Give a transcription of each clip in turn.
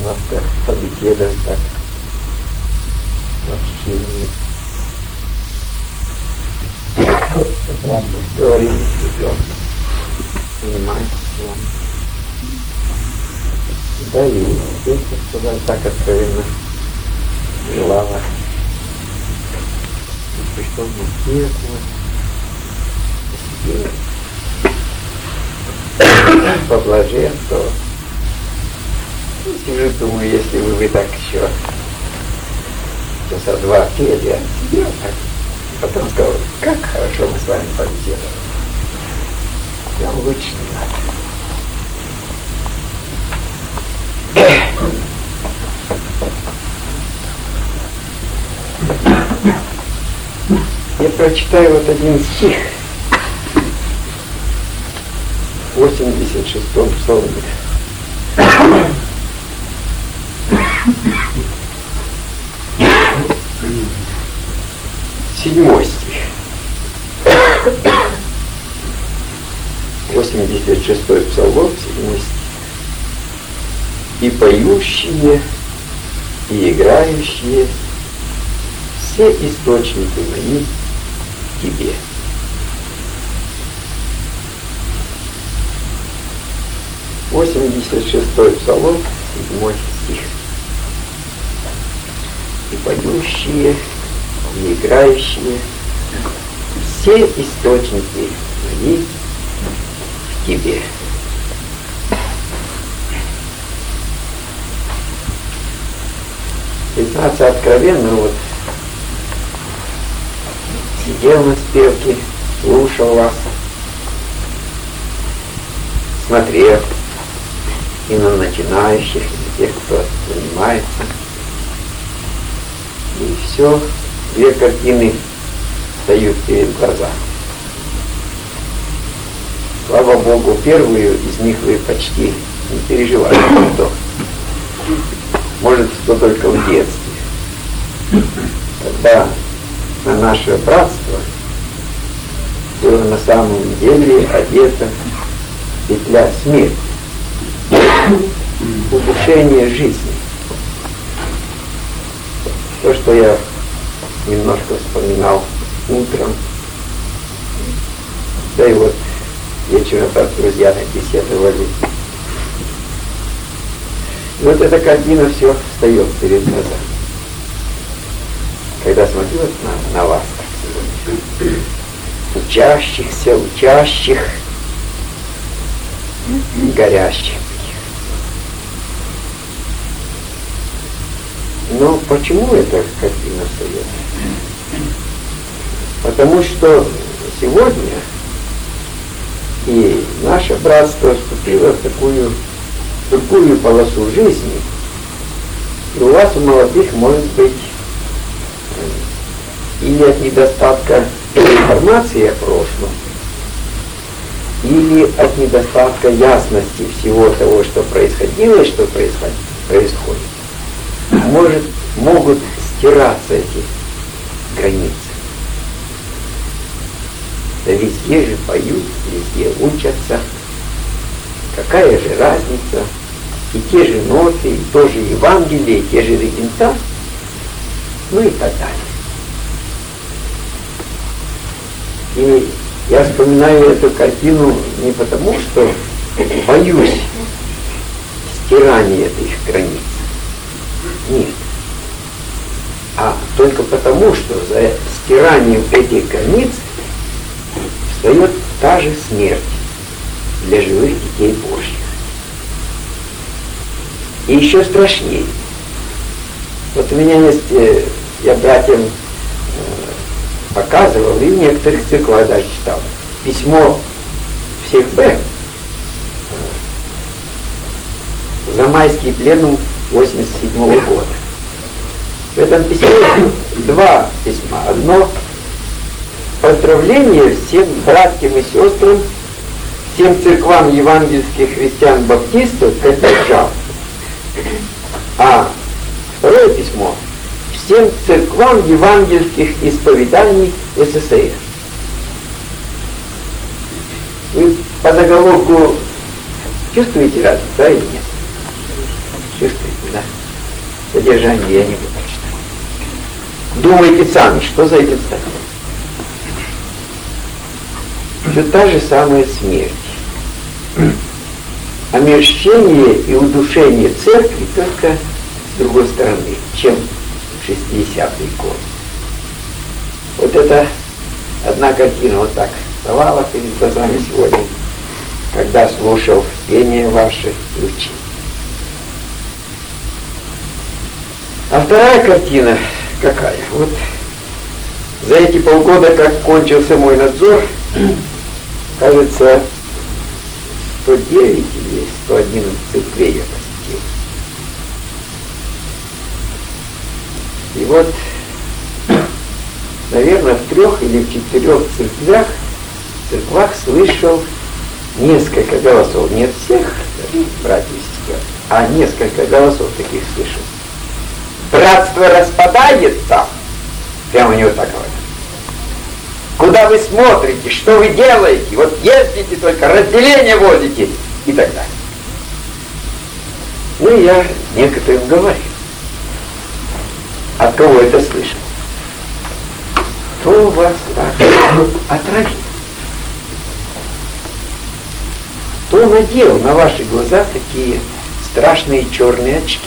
немножко побеседовать так в общении. Говорим с ребенком, понимаете, да и здесь, сказать, так откровенно желала. Пришел на сердце, поблаженство. Сижу, думаю, если вы так еще часа два сидели, я сидел так. Потом сказал, как хорошо мы с вами побеседовали. Прям лучше не надо. Я прочитаю вот один стих в 86-м псалме. Седьмой стих. 86-й псалом, 7 стих. И поющие, и играющие, все источники мои в тебе. Восемьдесят шестой псалом, 7 стих. И поющие, и играющие, все источники мои в тебе. Признаться откровенно, вот сидел на спевке, слушал вас, смотрел и на начинающих, и на тех, кто занимается. И все, две картины встают перед глазами. Слава Богу, первую из них вы почти не переживали никто. Может, кто только в детстве. Когда на наше братство было на самом деле одета петля смерти, удушение жизни. То, что я немножко вспоминал утром, да и вот вечером так с друзьями беседовали. И вот эта картина все встает перед глазами. Когда смотрю на вас, учащихся, горящих. Но почему эта картина встает? Потому что сегодня и наше братство вступило в другую полосу жизни, и у вас, у молодых, может быть, или от недостатка информации о прошлом, или от недостатка ясности всего того, что происходило и что происходит, могут стираться эти границы. Да везде же поют, везде учатся. Какая же разница? И те же ноты, и то же Евангелие, и те же регенца, ну и так далее. И я вспоминаю эту картину не потому, что боюсь стирания этих границ. Нет. А только потому, что за стиранием этих границ встает та же смерть для живых детей Божьих. И еще страшнее. Вот у меня есть, я братьям показывал, и в некоторых церквах даже читал, письмо всех Б за майский пленум 1987 года. В этом письме два письма. Одно поздравление всем братьям и сестрам, всем церквам евангельских христиан-баптистов Катеджал. А второе письмо всем церквам евангельских исповеданий СССР. Вы по заголовку чувствуете разницу, да или нет? Чувствуете, да? Содержание я не буду читать. Думайте сами, что за этим стоит. Все та же самая смерть. Омерщение и удушение церкви только с другой стороны, чем в 60-й год. Вот это одна картина вот так вставала перед глазами сегодня, когда слушал пение ваше и учил. А вторая картина какая? Вот за эти полгода, как кончился мой надзор, кажется, 109 или 111 церквей я посетил. И вот, наверное, в 3 или в 4 церквах слышал несколько голосов. Не от всех братьев и сестер, а несколько голосов таких слышал. Братство распадается. Прямо у него так говорят. Куда вы смотрите, что вы делаете? Вот ездите только, разделение возите и так далее. Ну, я некоторым говорил. От кого это слышал? Кто вас так отравил? Кто надел на ваши глаза такие страшные черные очки?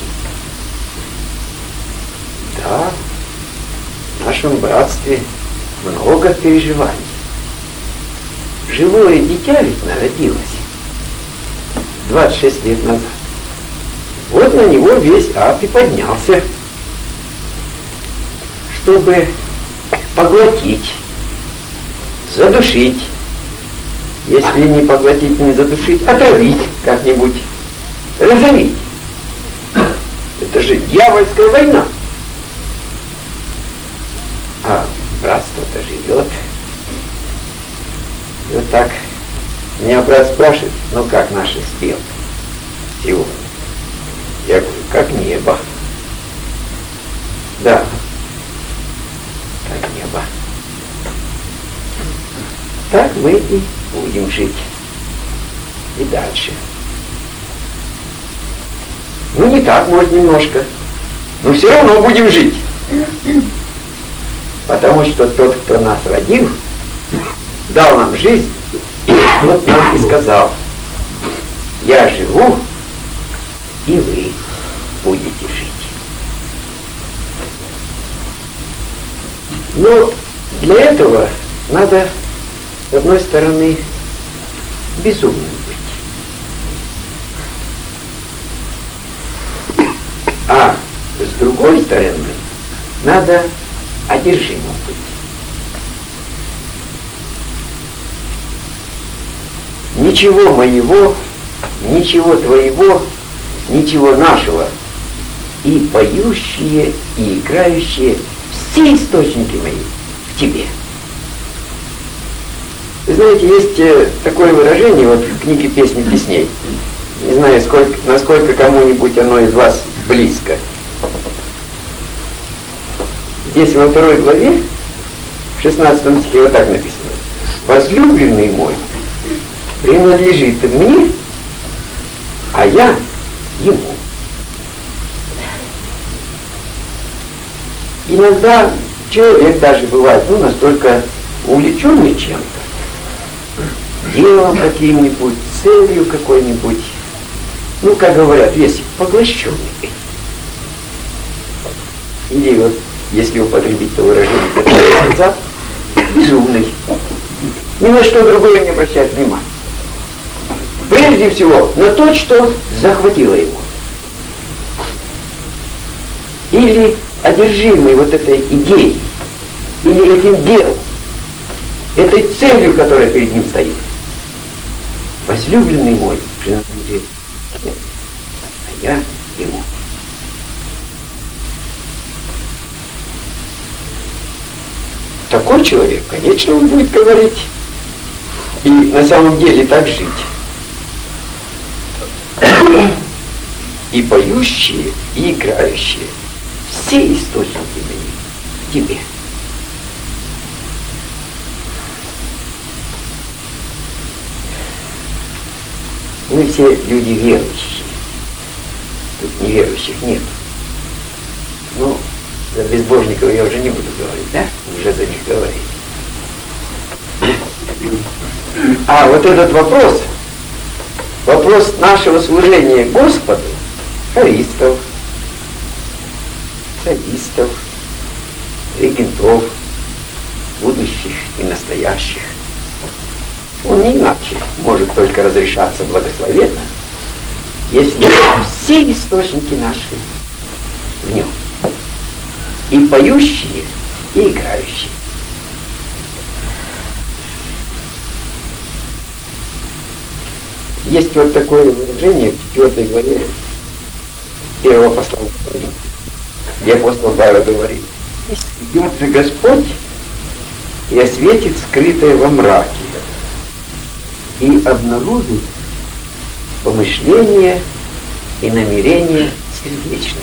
Да, в нашем братстве много переживаний. Живое дитя ведь народилось 26 лет назад. Вот на него весь ад и поднялся, чтобы поглотить, задушить. Если не поглотить, не задушить, отравить как-нибудь, разорить. Это же дьявольская война. А братство-то живет. И вот так меня брат спрашивает, ну как наши спел сегодня? Я говорю, как небо. Да, как небо. Так мы и будем жить. И дальше. Ну не так, может, немножко. Но все равно будем жить. Потому что тот, кто нас родил, дал нам жизнь, и вот нам и сказал: я живу, и вы будете жить. Но для этого надо, с одной стороны, безумным быть. А с другой стороны, надо одержимым быть. Ничего моего, ничего твоего, ничего нашего. И поющие, и играющие, все источники мои в тебе. Вы знаете, есть такое выражение вот в книге «Песни песней». Не знаю, насколько кому-нибудь оно из вас близко. Здесь во 2 главе, в 16 стихе вот так написано: возлюбленный мой принадлежит мне, а я ему. Иногда человек даже бывает, настолько увлеченный чем-то, делом каким-нибудь, целью какой-нибудь, как говорят, весь поглощенный. Или вот, если употребить то выражение, безумный. Ни на что другое не обращает внимания. Прежде всего, на то, что захватило его. Или одержимый вот этой идеей, или этим делом, этой целью, которая перед ним стоит. Возлюбленный мой принадлежит мне, а я ему. Такой человек, конечно, он будет говорить и на самом деле так жить. И поющие, и играющие, все источники мои в тебе. Мы все люди верующие. Тут неверующих нет. Ну, за безбожников я уже не буду говорить, да? Уже за них говорить. А вот этот вопрос нашего служения Господу, хористов, солистов, регентов, будущих и настоящих, он не иначе может только разрешаться благословенно, если все источники наши в нем. И поющие, и играющие. Есть вот такое выражение в 4 главе 1 послания, где апостол Павел говорит: «Идет же Господь и осветит скрытое во мраке, и обнаружит помышления и намерения сердечные.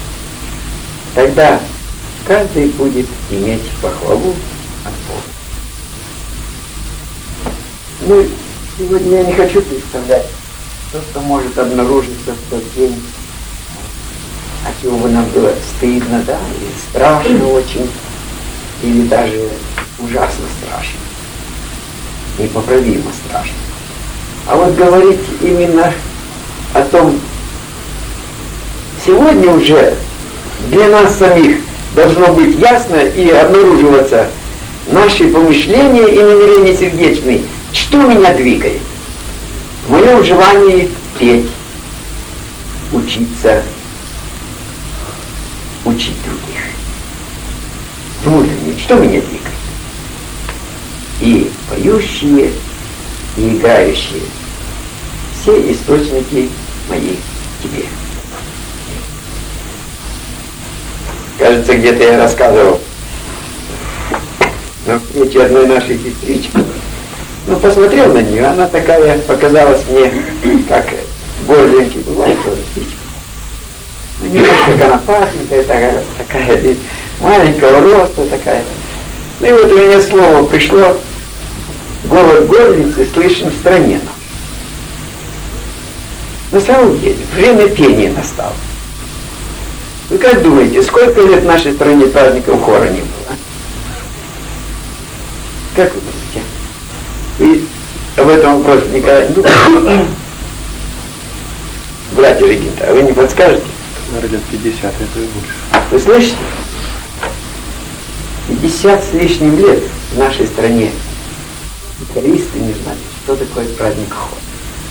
Тогда каждый будет иметь похвалу от Бога». Ну, сегодня я не хочу представлять то, что может обнаружиться в тот день, от чего бы нам было стыдно, да, или страшно очень, или даже ужасно страшно, непоправимо страшно. А вот говорить именно о том, сегодня уже для нас самих должно быть ясно и обнаруживаться наши помышления и намерения сердечные. Что меня двигает? В моем желании петь, учиться, учить других. Внутренне, что меня двигает? И поющие, и играющие. Все источники мои в тебе. Кажется, где-то я рассказывал на встрече одной нашей сестрички. Ну, посмотрел на нее, она такая показалась мне, как горлинки бывает, сестричка. Ну, немножко конопатненькая, такая маленького роста такая. Ну и вот у меня слово пришло: голос горлицы слышен в стране нам. На самом деле, время пения настало. Вы как думаете, сколько лет в нашей стране праздников хора не было? Как вы думаете? Вы об этом вопросе никогда не думали? Братья регенты, а вы не подскажете? Лет 50, это и лучше. Вы слышите? 50 с лишним лет в нашей стране хористы не знали, что такое праздник хора.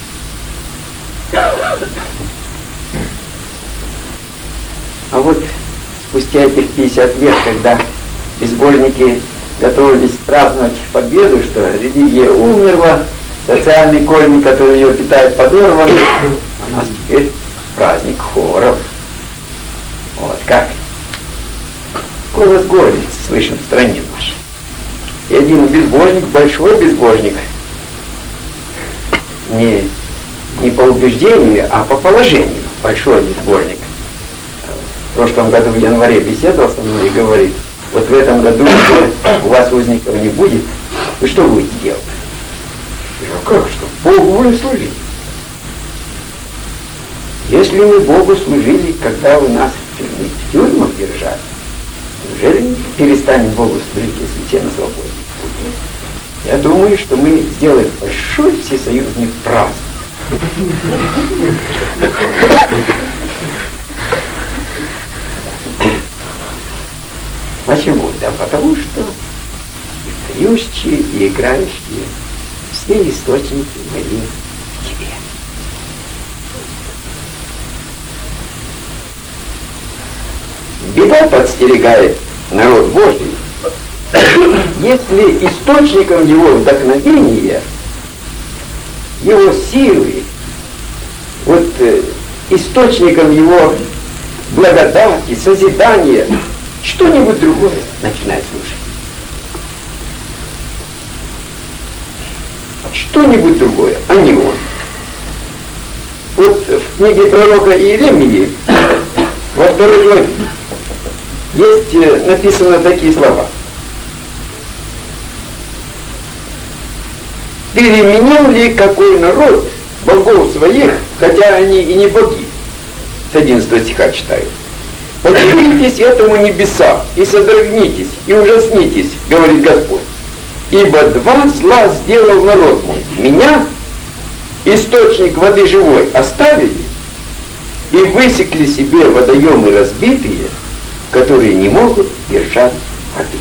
А вот спустя этих 50 лет, когда безбожники готовились праздновать победу, что религия умерла, социальный корень, который ее питает, подорван, у нас теперь праздник хоров. Вот как. Голос горлицы слышен в стране нашей. И один безбожник, большой безбожник, не по убеждению, а по положению, большой безбожник, в прошлом году в январе беседовал со мной и говорит: вот в этом году у вас узников не будет, вы что будете делать? Я говорю: как что? Богу мы служили. Если мы Богу служили, когда у нас в тюрьмах держали, неужели мы перестанем Богу служить, если все на свободе? Я думаю, что мы сделаем большой всесоюзный праздник. Почему? Да потому что и поющие, и играющие, все источники мои в тебе. Беда подстерегает народ Божий, если источником его вдохновения, его силы, вот источником его благодати, созидания, что-нибудь другое начинает слушать. Что-нибудь другое, а не он. Вот в книге пророка Иеремии, во 2 главе, есть написано такие слова: «Переменил ли какой народ богов своих, хотя они и не боги, 11 стиха читаю. «Подивитесь этому небеса, и содрогнитесь, и ужаснитесь, говорит Господь. Ибо два зла сделал народ мой. Меня, источник воды живой, оставили, и высекли себе водоемы разбитые, которые не могут держать воды».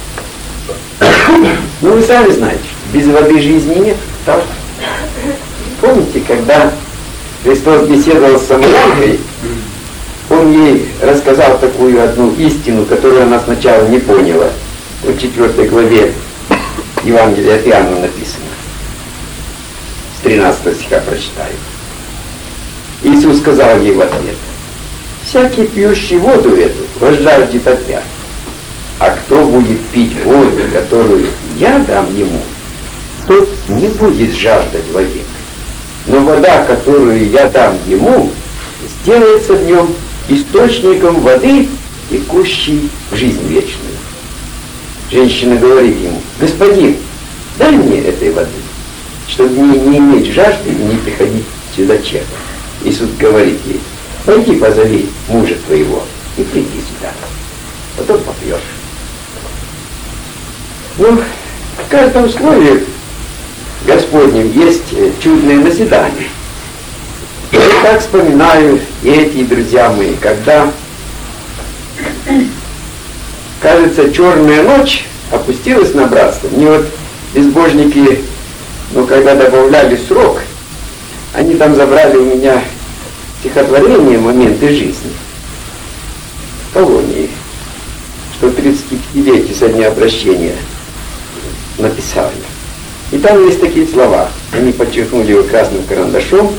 Ну, вы сами знаете, без воды жизни нет. Так? Помните, когда Христос беседовал с Самарянкой, Он ей рассказал такую одну истину, которую она сначала не поняла. В 4 главе Евангелия от Иоанна написано. С 13 стиха прочитаю. Иисус сказал ей в ответ: «Всякий пьющий воду эту возжаждет опять. А кто будет пить воду, которую я дам ему, тот не будет жаждать вовек. Но вода, которую я дам ему, сделается в нем источником воды, текущей в жизнь вечную». Женщина говорит ему: «Господин, дай мне этой воды, чтобы мне не иметь жажды и не приходить сюда черпать». Иисус говорит ей: «Пойди позови мужа твоего и приди сюда, потом попьешь». Ну, в каждом слове Господнем есть чудное назидание. И так вспоминаю и эти, друзья мои, когда, кажется, черная ночь опустилась на братство. Мне вот безбожники, когда добавляли срок, они там забрали у меня стихотворение «Моменты жизни» в колонии, что 35-летие со дня обращения написали. И там есть такие слова. Они подчеркнули его красным карандашом,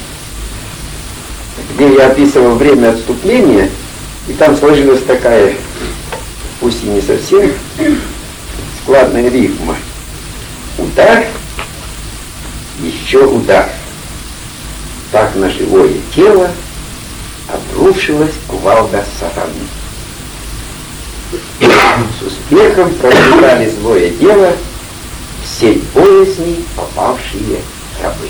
где я описывал время отступления, и там сложилась такая, пусть и не совсем складная рифма. Удар, еще удар. Так на живое тело обрушилась кувалда сатаны. С успехом проиграли злое дело в сеть боязней попавшие рабы.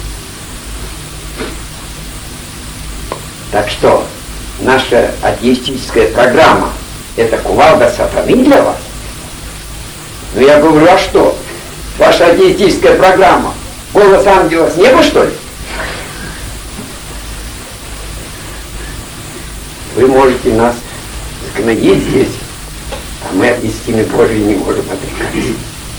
Так что, наша атеистическая программа — это кувалда сатаны для вас? Ну я говорю, а что? Ваша атеистическая программа — голос ангела с неба, что ли? Вы можете нас загнобить здесь, а мы от истины Божьей не можем отрекаться.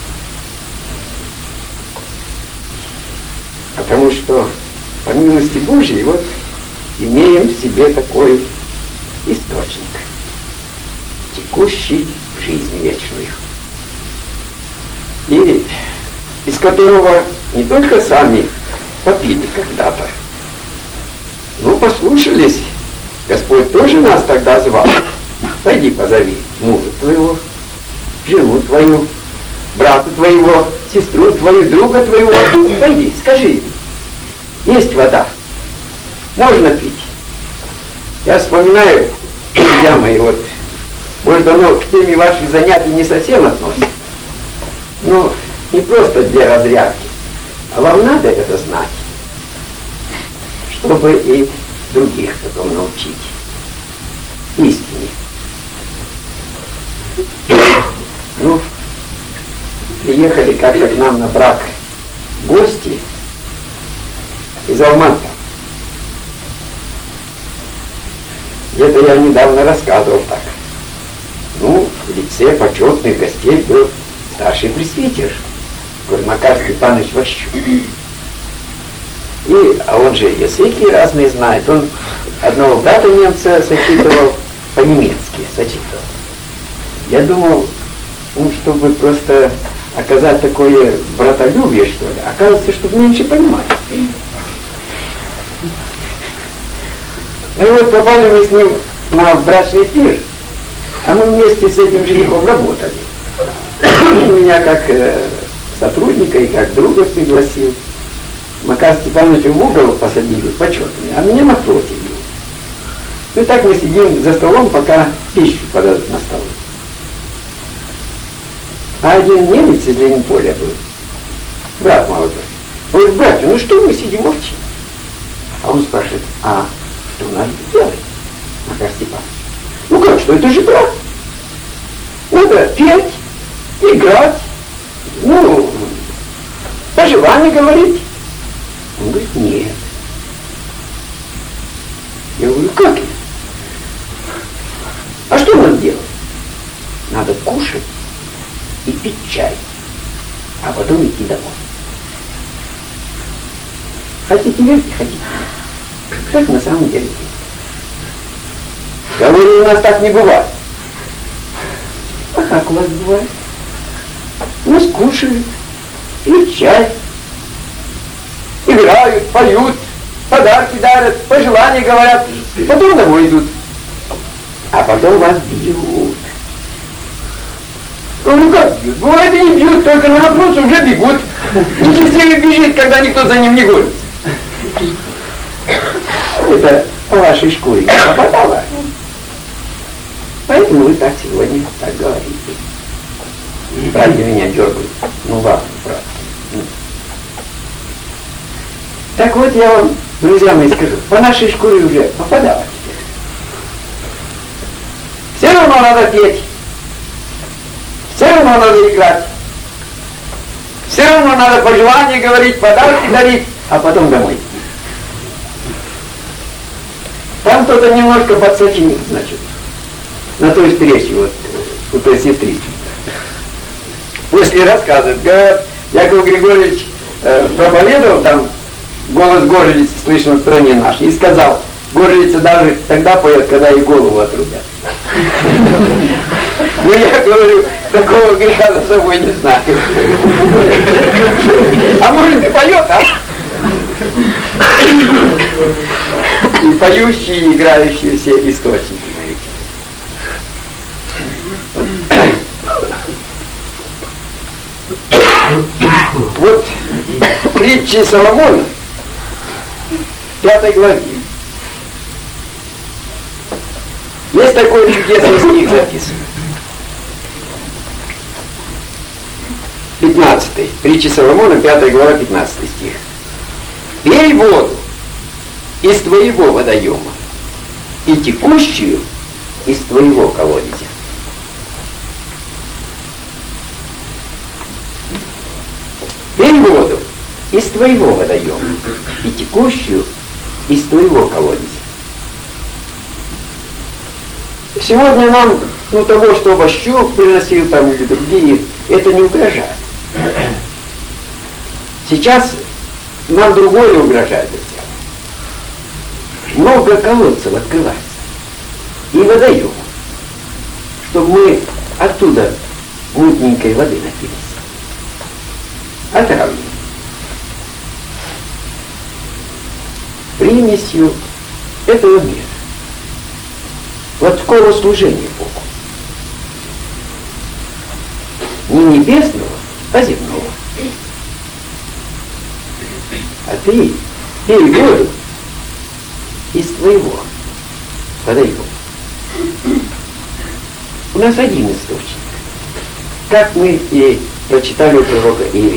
Потому что, по милости Божьей, вот имеем в себе такой источник, текущий в жизнь вечную. И из которого не только сами попили когда-то, но послушались. Господь тоже нас тогда звал. Пойди позови мужа твоего, жену твою, брата твоего, сестру твою, друга твоего. Пойди, скажи им: есть вода, можно пить. Я вспоминаю, друзья мои, может, оно к теме ваших занятий не совсем относится, но не просто для разрядки, а вам надо это знать, чтобы и других потом научить истине. Приехали как-то к нам на брак гости из Алматы. Где-то я недавно рассказывал так. В лице почетных гостей был старший пресвитер Макар Степанович Ващук. А он же языки разные знает. Он одного брата немца зачитывал по-немецки, зачитывал. Я думал, чтобы просто оказать такое братолюбие, что ли, оказывается, чтобы меньше понимать. Ну попали мы с ним на брачный пир, а мы вместе с этим женихом работали. Он меня как сотрудника и как друга пригласил. Макар Степанович в угол посадили, почетный, а меня напротив. И так мы сидим за столом, пока пищу подадут на стол. А один немец из Ленинполя был, брат молодой. Он говорит: батя, что мы сидим, молчим? А он спрашивает: Что надо делать, Макар Степанович? Ну как, что это же брак? Надо петь, играть, ну, пожелания говорить. Он говорит, нет. Я говорю, как нет? А что надо делать? Надо кушать и пить чай, а потом идти домой. Хотите верьте, хотите нет. Так на самом деле. Говорю, у нас так не бывает. А как у вас бывает? У нас кушают, пьют чай, играют, поют, подарки дарят, пожелания говорят, потом домой идут. А потом вас бьют. Ну как бьют? Бывает и не бьют, только на вопрос уже бегут. Нечестивый бежит, когда никто за ним не гонится. Это по вашей шкуре не попадало. Поэтому вы так сегодня так говорите. Братья меня дергают. Ну ладно, брат. Так вот я вам, друзья мои, скажу, по нашей шкуре уже попадало. Все равно надо петь. Все равно надо играть. Все равно надо пожелания говорить, подарки дарить, а потом домой. Там кто-то немножко подсочинит, значит, на той встрече, вот, у той сестрички. После рассказывает, говорят, Яков Григорьевич проповедовал, там голос горлицы слышно в стране нашей, и сказал, горлица даже тогда поет, когда ей голову отрубят. Ну я говорю, такого греха за собой не знаю. А может и поет, а? И поющие, и играющие все источники. Вот притчи Соломона, 5 главе. Есть такой чудесный стих записан. 15. Притчи Соломона, 5 глава, 15 стих. Пей воду из твоего водоема и текущую из твоего колодезя. Пей воду из твоего водоема и текущую из твоего колодезя. Сегодня нам, того, что Ващук приносил там или другие, это не угрожает. Сейчас нам другое угрожает. Много колодцев открывается и водоемов, чтобы мы оттуда мутненькой воды напились. Отравлено. Примесью этого мира. Плотского служения Богу. Не небесного, а земного. А ты пей воду из твоего водоема. У нас один источник. Как мы и прочитали у пророка Иеремии.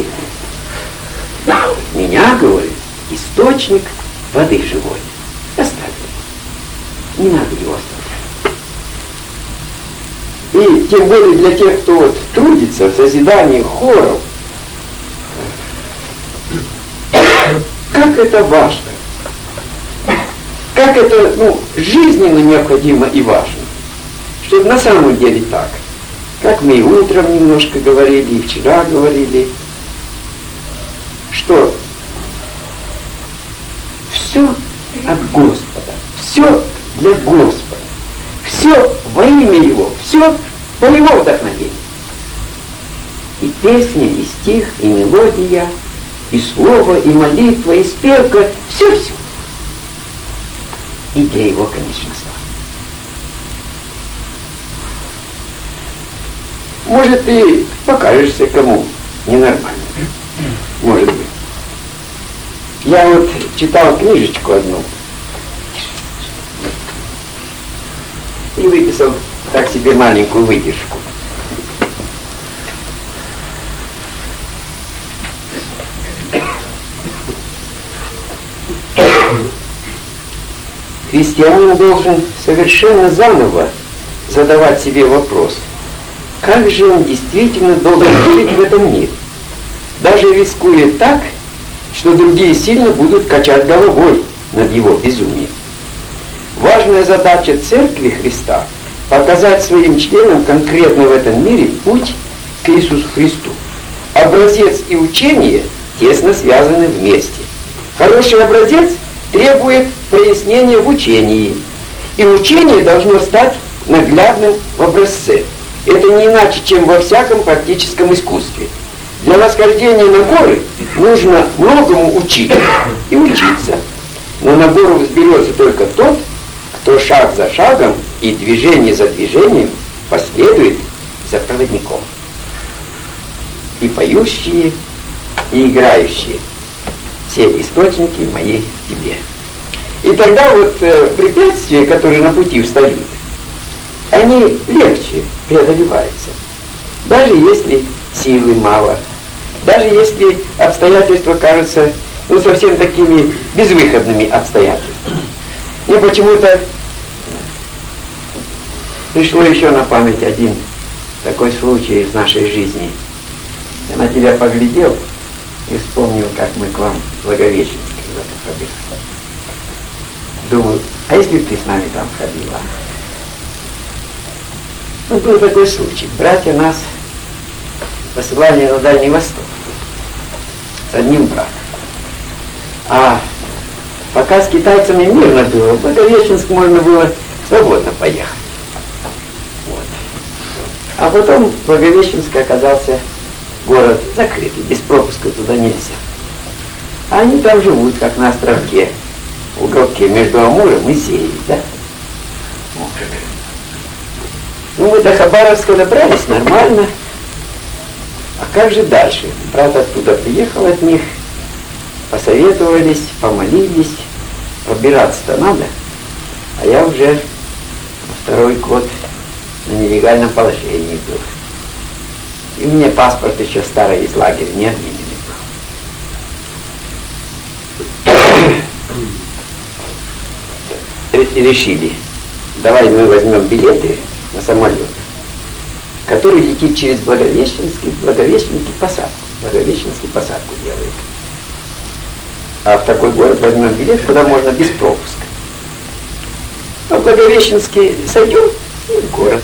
Меня, говорит, источник воды живой. Оставь его. Не надо его оставлять. И тем более для тех, кто вот трудится в созидании хоров, как это важно, как это жизненно необходимо и важно, чтобы на самом деле так, как мы и утром немножко говорили, и вчера говорили, что все от Господа, все для Господа, все во имя Его, все по Его вдохновению. И песня, и стих, и мелодия, и слово, и молитва, и спевка, все-все. И для Его, конечно, славы. Может, ты покажешься кому ненормально. Может быть. Я вот читал книжечку одну и выписал так себе маленькую выдержку. христианин должен совершенно заново задавать себе вопрос, как же он действительно должен жить в этом мире, даже рискуя так, что другие сильно будут качать головой над его безумием. Важная задача Церкви Христа – показать своим членам конкретно в этом мире путь к Иисусу Христу. Образец и учение тесно связаны вместе. Хороший образец требует прояснения в учении, и учение должно стать наглядным в образце. Это не иначе, чем во всяком практическом искусстве. Для восхождения на горы нужно многому учить и учиться. Но на гору взберется только тот, кто шаг за шагом и движение за движением последует за проводником. И поющие, и играющие — все источники мои в тебе. И тогда вот препятствия, которые на пути встают, они легче преодолеваются. Даже если силы мало, даже если обстоятельства кажутся совсем такими безвыходными обстоятельствами. Мне почему-то пришло еще на память один такой случай из нашей жизни. Я на тебя поглядел и вспомнил, как мы к вам в Благовещенск когда-то ходили. Думаю, а если бы ты с нами там ходила? Был такой случай. Братья нас посылали на Дальний Восток с одним братом. А пока с китайцами мирно было, в Благовещенск можно было свободно поехать. Вот. А потом Благовещенск оказался город закрытый, без пропуска туда нельзя. А они там живут, как на островке, в уголке между Амуром и Сеей, да? Ну, мы до Хабаровска добрались нормально. А как же дальше? Брат оттуда приехал от них, посоветовались, помолились. Пробираться-то надо. А я уже второй год на нелегальном положении был. И мне паспорт еще старый из лагеря не отменили был. И решили, давай мы возьмем билеты на самолет, который летит через Благовещенск, в Благовещенске посадку. Благовещенске посадку делает. А в такой город возьмем билет, куда можно без пропуска. А в Благовещенске сойдем и в город.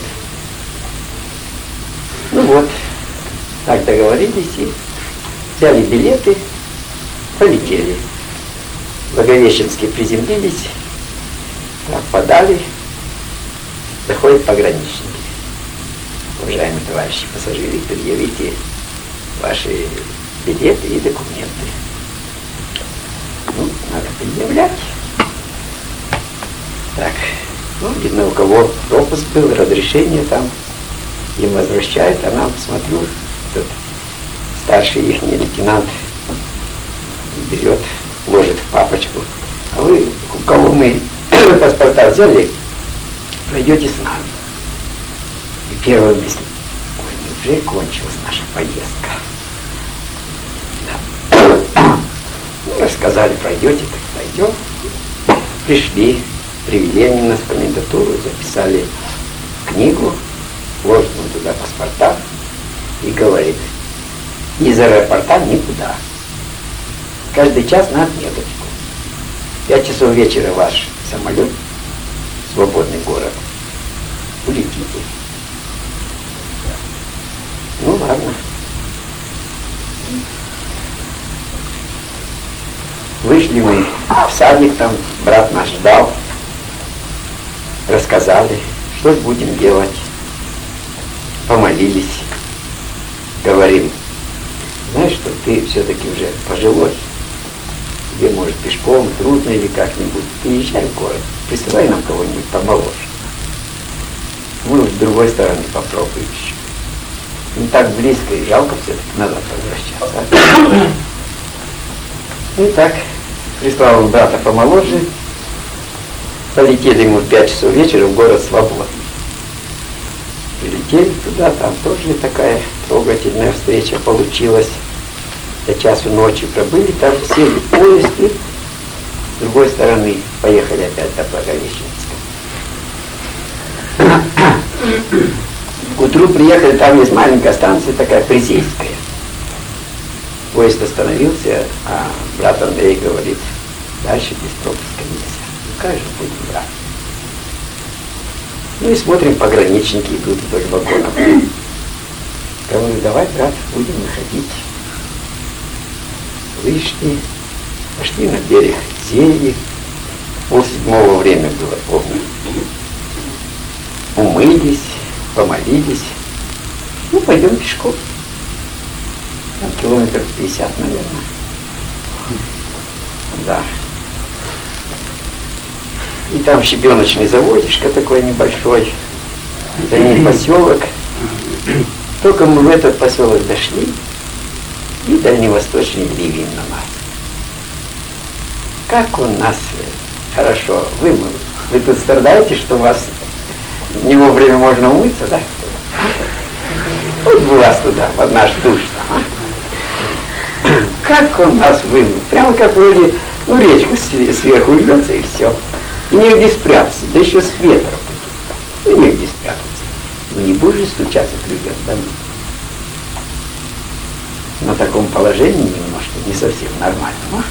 Ну вот, так договорились и взяли билеты, полетели. В Благовещенске приземлились, подали, заходят пограничники. Уважаемые товарищи пассажиры, предъявите ваши билеты и документы. Ну, надо предъявлять. Так, ну, видно, у кого пропуск был, разрешение там, им возвращают, а нам, смотрю, этот старший их лейтенант берет, ложит в папочку. А вы, у кого мы паспорта взяли, пройдете с нами. И первая мысль: ой, уже кончилась наша поездка. Да. Ну, рассказали, пройдете, так пойдем. Пришли, привели они нас в комендатуру, записали книгу, ложат нам туда паспорта и говорит: из аэропорта никуда. Каждый час на отметочку. 5 часов вечера ваш самолет, свободный город, улетите. Ну ладно. Вышли мы в садик, там брат наш ждал. Рассказали, что будем делать. Помолились. Говорим: знаешь, что ты все-таки уже пожилой. Тебе, может, пешком трудно или как-нибудь. Приезжай в город, присылай нам кого-нибудь помоложе. Мы с другой стороны попробуем еще. Не так близко и жалко все-таки назад возвращаться. И так, прислал он брата помоложе. Полетели мы в 5 часов вечера в город Свободный. Прилетели туда, там тоже такая трогательная встреча получилась. До часу ночи пробыли, там сели в поезд и другой стороны поехали опять до Благовещенска. К утру приехали, там есть маленькая станция такая, Призейская. Поезд остановился, а брат Андрей говорит, дальше без пропуска нельзя. Ну как же будем, брат? Ну и смотрим, пограничники идут вдоль вагонов. Говорю, давай, брат, будем выходить. Вышли, пошли на берег Зельи. 7:30 время было, помню. Умылись, помолились. Ну, пойдем пешком. Километров 50, наверное. Да. И там щебеночный заводишко такой небольшой. За ним поселок. Только мы в этот поселок дошли, и дальневосточный ливень на нас. Как он нас хорошо вымыл. Вы тут страдаете, что у вас не вовремя можно умыться, да? Вот бы вас туда, под наш душ там, а? Как он нас вымыл. Прямо как вроде, ну, речка сверху льется и все. И негде спрятаться, да еще с ветром. И негде спрятаться. Ну не будешь же стучаться к людям домой. На таком положении немножко не совсем нормально.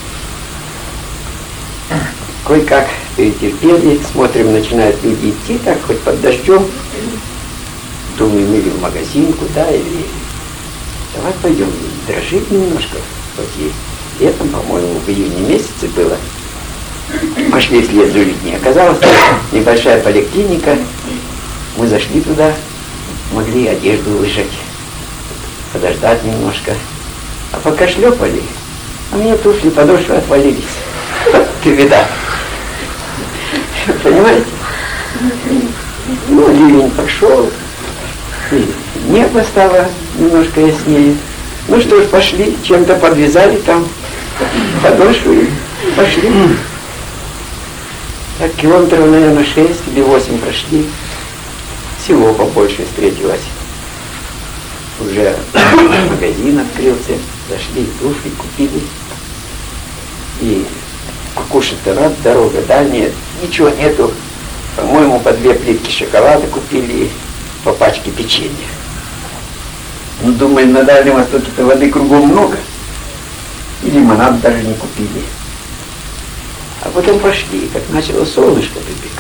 Кое-как перетерпели, смотрим, начинают люди идти, так хоть под дождем. Думаем, или в магазин куда, или давай пойдем. Дрожит немножко, хоть и летом, по-моему, в июне месяце было. Пошли вслед за людьми. Оказалось, небольшая поликлиника. Мы зашли туда, могли одежду выжать, подождать немножко. А пока шлепали, а мне туфли, подошвы отвалились. Вот ты беда. Понимаете? Ну, ливень прошел, и небо стало немножко яснее. Ну что ж, пошли, чем-то подвязали там подошвы и пошли. Так километров, наверное, 6 или 8 прошли. Всего побольше встретилось. Уже магазин открылся, зашли, туфли купили. И покушать-то рад, дорога дальняя, ничего нету. По-моему, по 2 плитки шоколада купили, по пачке печенья. Ну, думаем, на Дальнем Востоке-то воды кругом много. И лимонад даже не купили. А потом пошли, как начало солнышко припекать.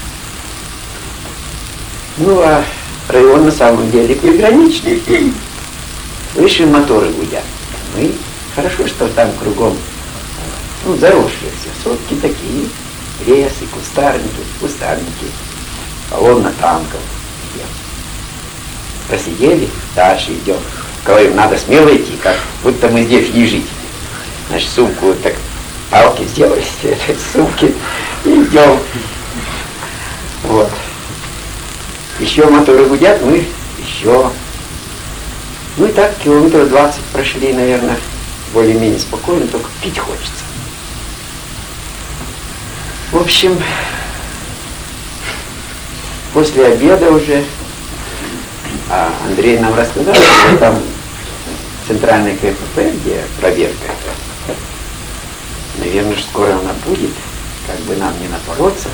Ну, а район на самом деле приграничный. Выше моторы гудят. Ну и хорошо, что там кругом, ну, заросшие все, сотки такие, лесы, кустарники, колонна танков. Посидели, дальше идем. Говорим, надо смело идти, как будто мы здесь не жить. Значит, сумку вот так, палки сделали, сумки, и идем. Вот. Еще моторы гудят, мы еще. Ну и так километров 20 прошли, наверное, более-менее спокойно, только пить хочется. В общем, после обеда уже Андрей нам рассказал, что там центральный КПП, где проверка. Наверное, скоро она будет, как бы нам не напороться.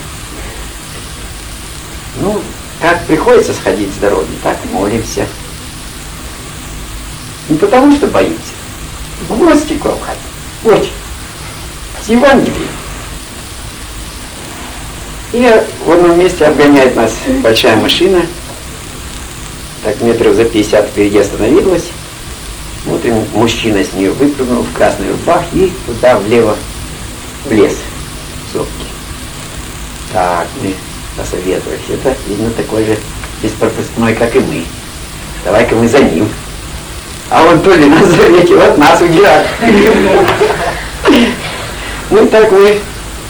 Ну, как приходится сходить с дороги, так молимся. Не потому, что боимся. В гости к вам хотим. Вот, с Евангелием. И в одном месте обгоняет нас большая машина. Так метров за 50 впереди остановилась. Смотрим, мужчина с нее выпрыгнул в красной рубахе и туда влево в лес, в сопки. Так, мы посоветовались. Это, видно, такой же беспропускной, как и мы. Давай-ка мы за ним. А он то ли нас заметил, от нас удирает. Ну и так мы,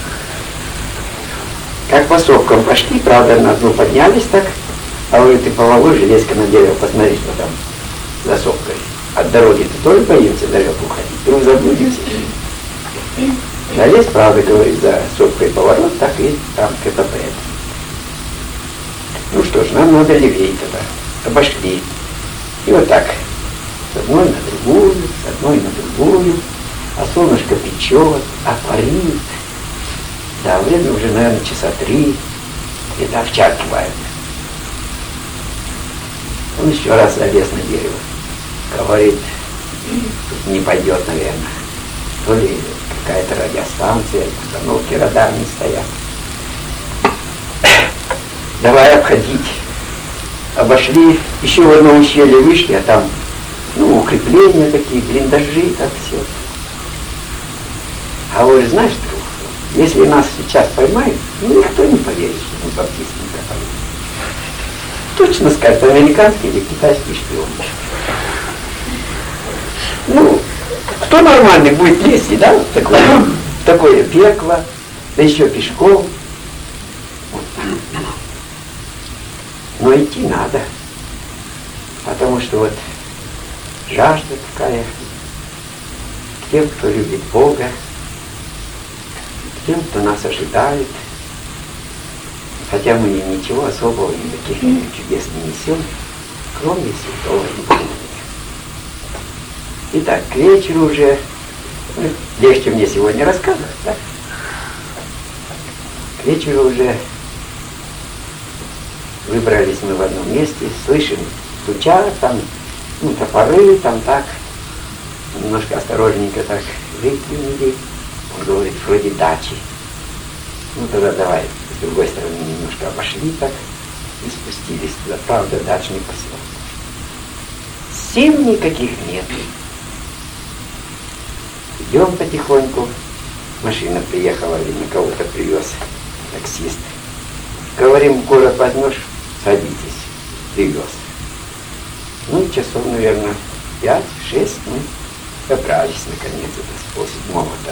как по сопкам пошли, правда, на дно поднялись так. А вы ты поволок, железка на дерево, посмотри, что там за сопкой. От дороги-то тоже боимся далеко уходить. Вдруг заблудимся. Залез, правда, говорит, за сопкой поворот, так и там КПП. Ну что ж, нам надо левее тогда. Обошли. И вот так, с одной на другую, а солнышко печет, а парит. Да, время уже, наверное, часа 3. Это овчар кивает. Он еще раз залез на дерево. Говорит, тут не пойдет, наверное. То ли какая-то радиостанция, установки радарные стоят. Давай обходить. Обошли, еще в одно ущелье вышли, а там, укрепления такие, блиндажи, так все. А вы знаешь, друг, если нас сейчас поймают, никто не поверит, что мы баптистами копали. Точно скажет, американский или китайский шпион. Кто нормальный будет лезть, да, такое пекло, да еще пешком. Но идти надо, потому что вот жажда такая к тем, кто любит Бога, к тем, кто нас ожидает, хотя мы ничего особого, никаких чудес не несем, кроме святого Евангелия. Итак, к вечеру уже, легче мне сегодня рассказывать, да? К вечеру уже выбрались мы в одном месте, слышим, стучат там, топоры там так, немножко осторожненько так выглянули. Он говорит, вроде дачи. Тогда давай с другой стороны немножко обошли так и спустились туда. Правда, дачный поселок. Сил никаких нет. Идем потихоньку. Машина приехала, видно, кого-то привез таксист. Говорим, в город возьмешь, садитесь, привез. Часов, наверное, 5-6 мы добрались, наконец, это с 7-го-то.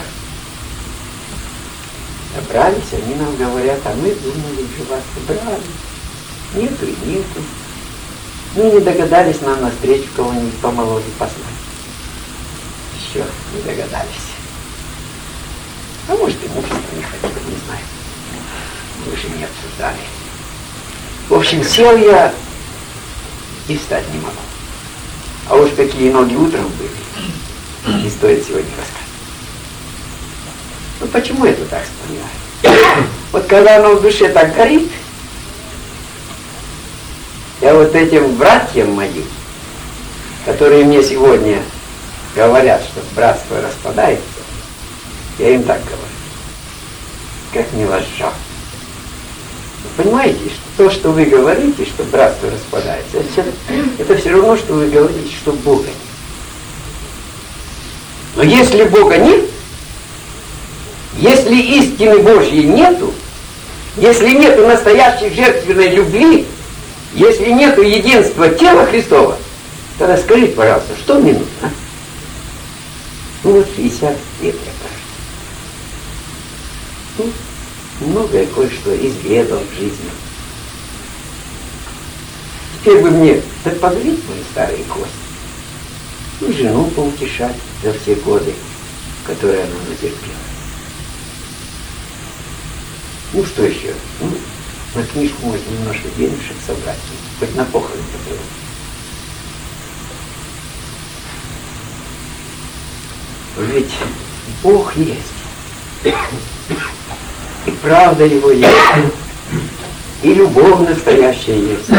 Добрались, они нам говорят, а мы думали, уже вас собрали. Нету и нету. Не догадались нам навстречу кого-нибудь помоложе послать. Еще не догадались. А может и мужество не хотели, не знаю. Мы же не обсуждали. В общем, сел я и встать не могу. А уж какие ноги утром были, не стоит сегодня рассказывать. Почему это так вспоминаю? Вот когда оно в душе так горит, я вот этим братьям моим, которые мне сегодня говорят, что братство распадается, я им так говорю. Как мне вас жалко. Вы понимаете, что то, что вы говорите, что братство распадается, это все равно, что вы говорите, что Бога нет. Но если Бога нет, если истины Божьей нету, если нету настоящей жертвенной любви, если нету единства тела Христова, тогда скажите, пожалуйста, что мне нужно? 60 лет, я кажется. Многое кое-что изведал в жизни. Теперь бы мне подбодрить мои старые кости. И жену поутешать за все годы, которые она натерпела. Что еще? На книжку может немножко денежек собрать, хоть на похороны потом. Ведь Бог есть. И правда Его есть. И любовь настоящая есть.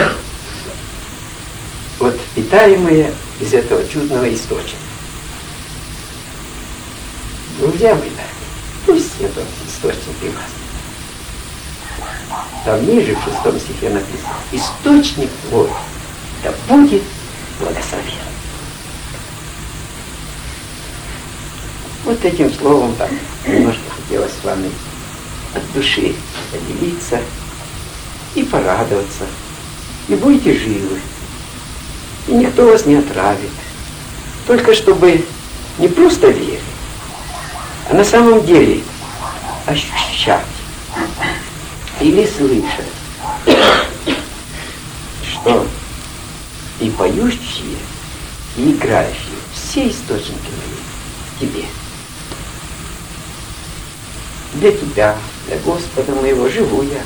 Вот питаемые из этого чудного источника. Друзья мои, пусть этот источник и вас. Там ниже, в 6 стихе написано, источник твой, да будет благословен. Вот этим словом так немножко хотелось с вами от души поделиться и порадоваться. И будете живы. И никто вас не отравит. Только чтобы не просто верить, а на самом деле ощущать или слышать, что и поющие, и играющие, все источники мои в тебе. Для тебя, для Господа моего живу я.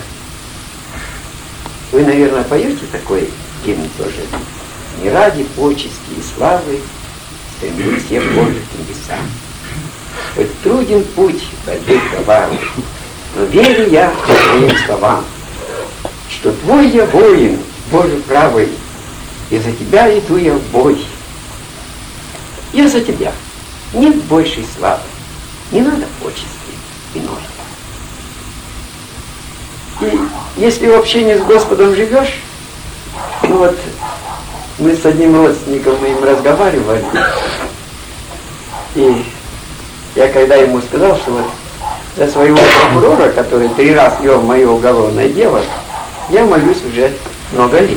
Вы, наверное, поете такой гимн тоже. Не ради почести и славы стремились я в Божьих небесам. Хоть труден путь борьбы кровавой, Но верю я твоим словам, что твой я воин, Боже правый, и за тебя иду я в бой. Я за тебя. Нет большей славы. Не надо почести иной. И если в общении с Господом живешь, ну вот мы с одним родственником моим разговаривали, и я когда ему сказал, что вот за своего прокурора, который 3 раза вел мое уголовное дело, я молюсь уже много лет.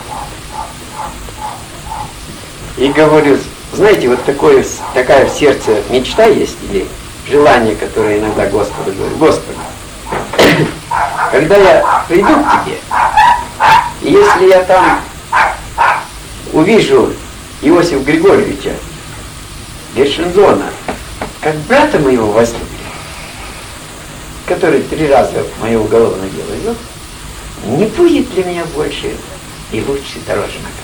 И говорю, знаете, вот такая в сердце мечта есть, или желание, которое иногда Господу говорит: Господи, когда я приду к Тебе, и если я там увижу Иосифа Григорьевича Гершензона, как брата моего возлюбленного, который 3 раза мое уголовное дело вел, не будет для меня больше и лучше дороже награды.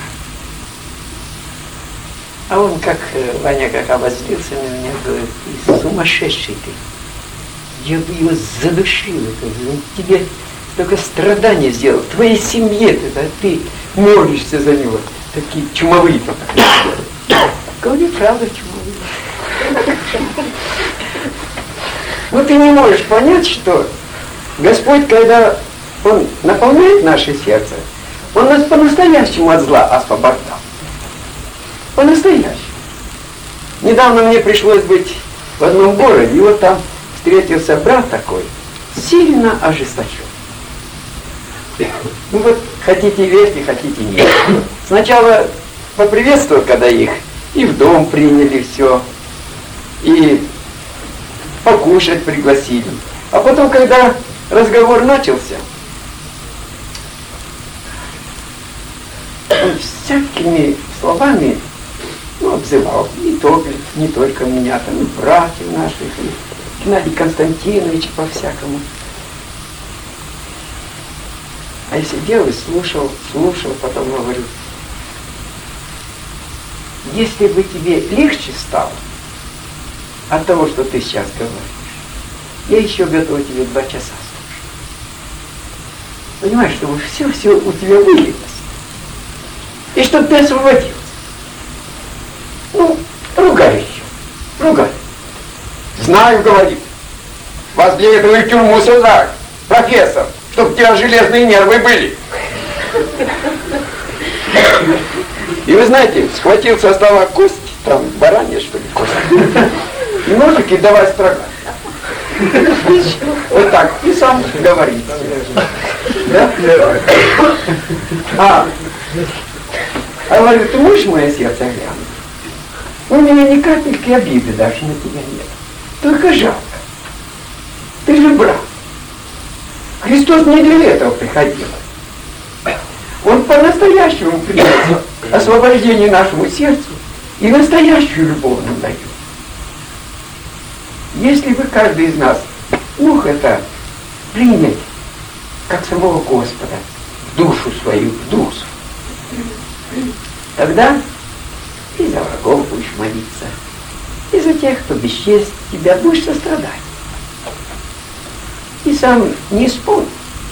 А он, Ваня, как обозлился на меня, говорит: ты сумасшедший ты. Я бы его задушил. Он тебе только страдания сделал. В твоей семье ты молишься за него. Такие чумовые. Говорю, правда, чумовые. Но ты не можешь понять, что Господь, когда Он наполняет наше сердце, Он нас по-настоящему от зла освобождал. По-настоящему. Недавно мне пришлось быть в одном городе, и вот там встретился брат такой, сильно ожесточен. Ну вот, хотите верьте, хотите нет. Сначала поприветствовал, когда их и в дом приняли все, и покушать пригласили. А потом, когда разговор начался, он всякими словами обзывал не только меня, там и братьев наших, и Геннадий Константинович по-всякому. А я сидел и слушал, потом говорю: если бы тебе легче стало от того, что ты сейчас говоришь, я еще готов тебе 2 часа слушать. Понимаешь, чтобы все у тебя вылилось. И чтобы ты освободился. Ругай еще. Ругай. Знаю, говорит. Вас для этого и в тюрьму сажают, профессор, чтобы у тебя железные нервы были. И вы знаете, схватил со стола кость, там баранья, что ли, кость, и ножики давай строгать. Вот так. И сам говорит. Да? А говорю: ты можешь мое сердце глянуть? У меня ни капельки обиды даже на тебя нет. Только жалко. Ты же брат. Христос не для этого приходил. Он по-настоящему приносит освобождение нашему сердцу и настоящую любовь нам дает. Если бы каждый из нас мог это принять, как самого Господа, в душу свою, в душу, тогда и за врагов будешь молиться, и за тех, кто бесчестит тебя, будешь сострадать. И сам не исполнишь,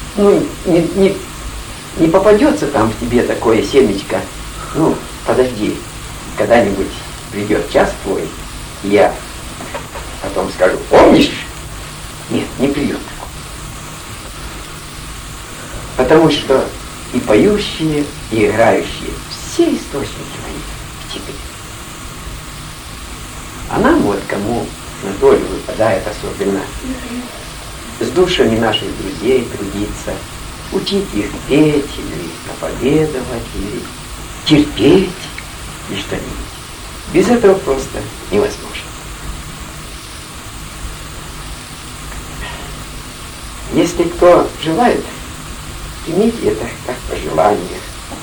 не попадется там в тебе такое семечко. Подожди, когда-нибудь придет час твой, и я потом скажу: помнишь? Нет, не придет. Потому что и поющие, и играющие, все источники мои в тебе. А нам вот, кому на долю выпадает особенно, с душами наших друзей трудиться, учить их петь, или проповедовать, или терпеть, или что-нибудь. Без этого просто невозможно. Если кто желает, примите это как пожелание.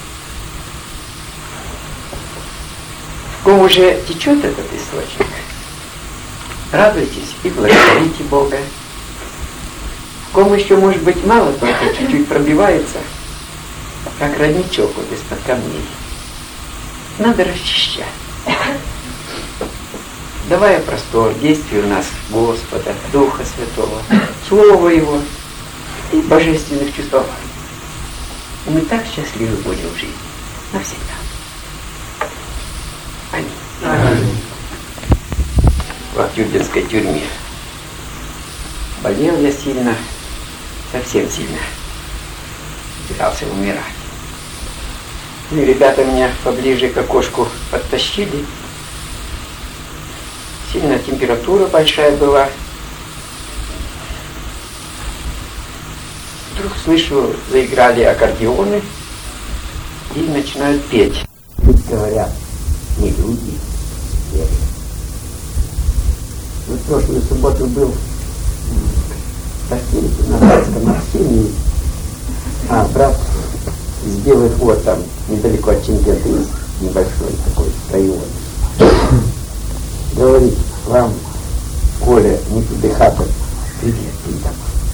В ком уже течет этот источник, радуйтесь и благодарите Бога. В ком еще, может быть, мало, только чуть-чуть пробивается, как родничок вот из-под камней. Надо расчищать. давая простор действию в нас Господа, Духа Святого, Слова Его и божественных чувствований. И мы так счастливы будем в жизни навсегда. Аминь. Аминь. В Актюбинской тюрьме болел я сильно, совсем сильно. Собирался умирать. И ребята меня поближе к окошку подтащили. Сильно температура большая была. Вдруг слышу, заиграли аккордеоны и начинают петь. Ведь говорят, не люди, верят. Вот в прошлую субботу был в Ташкенте, на братском общении, брат из Белых Вод, там недалеко от Чемкента есть небольшой такой район. Говорит, вам, Коля, не туды хата, привет, там.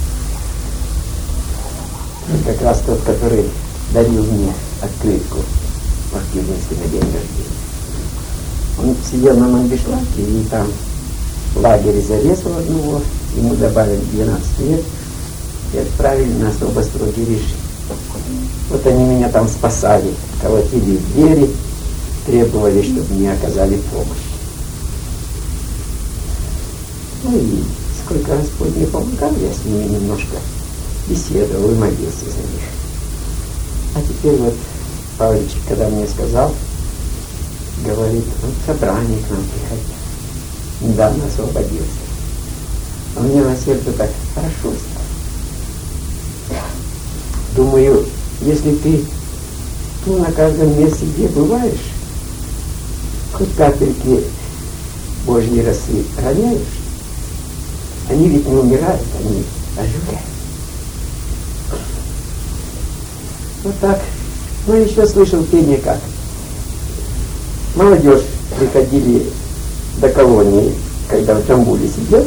Как раз тот, который дарил мне открытку в Актюбинске на день рождения. Он сидел на Мангишлаке, и там в лагере зарезал одного, ему добавили 12 лет и отправили на особо строгий режим. Вот они меня там спасали, колотили в двери, требовали, чтобы мне оказали помощь. Ну и сколько Господь мне помогал, я с ними немножко беседовал и молился за них. А теперь вот Павлович, когда мне сказал, говорит, вот собрание к нам приходил. Недавно освободился. А мне на сердце так хорошо стало. Думаю, если ты на каждом месте, где бываешь, хоть капельки Божьей росы роняешь, они ведь не умирают, они оживают. Вот так. Ну, еще слышал пение как. Молодежь приходили до колонии, когда в Джамбуле сидел,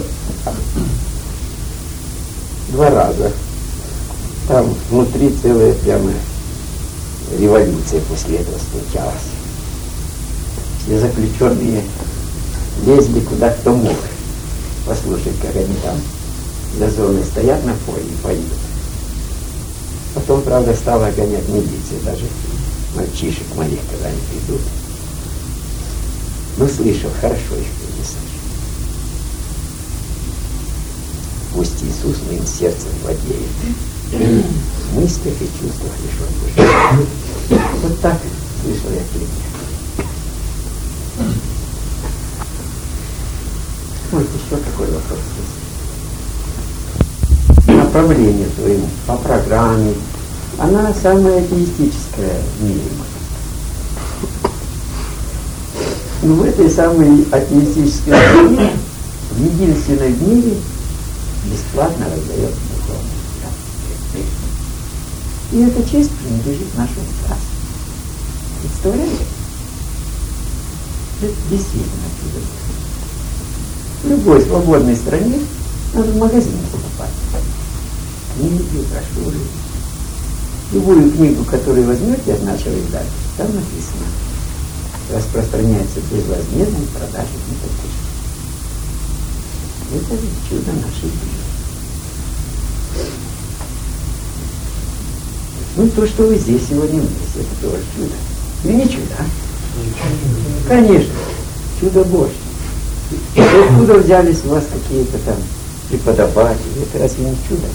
2 раза. Там внутри целая прямо революция после этого случалась. Все заключенные лезли куда кто мог. Послушать, как они там за зоной стоят на поле и поют. Потом, правда, стала гонять милиция, даже мальчишек моих, когда они придут. Но слышал, хорошо их принесли. Пусть Иисус моим сердцем владеет. В мыслях и чувствах лишь Он Божий. Вот так слышал я пение. Вот еще какой вопрос есть. Направление своему, по программе. Она самая атеистическая в мире. Но в этой самой атеистической стране, в единственной в мире, бесплатно раздает духовность. И эта честь принадлежит нашему царству. Представляете? Это действительно чудо. В любой свободной стране надо в магазине покупать. Книги, брошюры. Любую книгу, которую возьмете от нашего издания, там написано. Распространяется безвозмездной продажи никакой. Это же чудо нашей жизни. Ну, то, что вы здесь сегодня вместе, это тоже чудо. Или не чудо, а? Конечно, чудо Божье. Откуда взялись у вас какие-то там преподаватели? Это разве не чудо?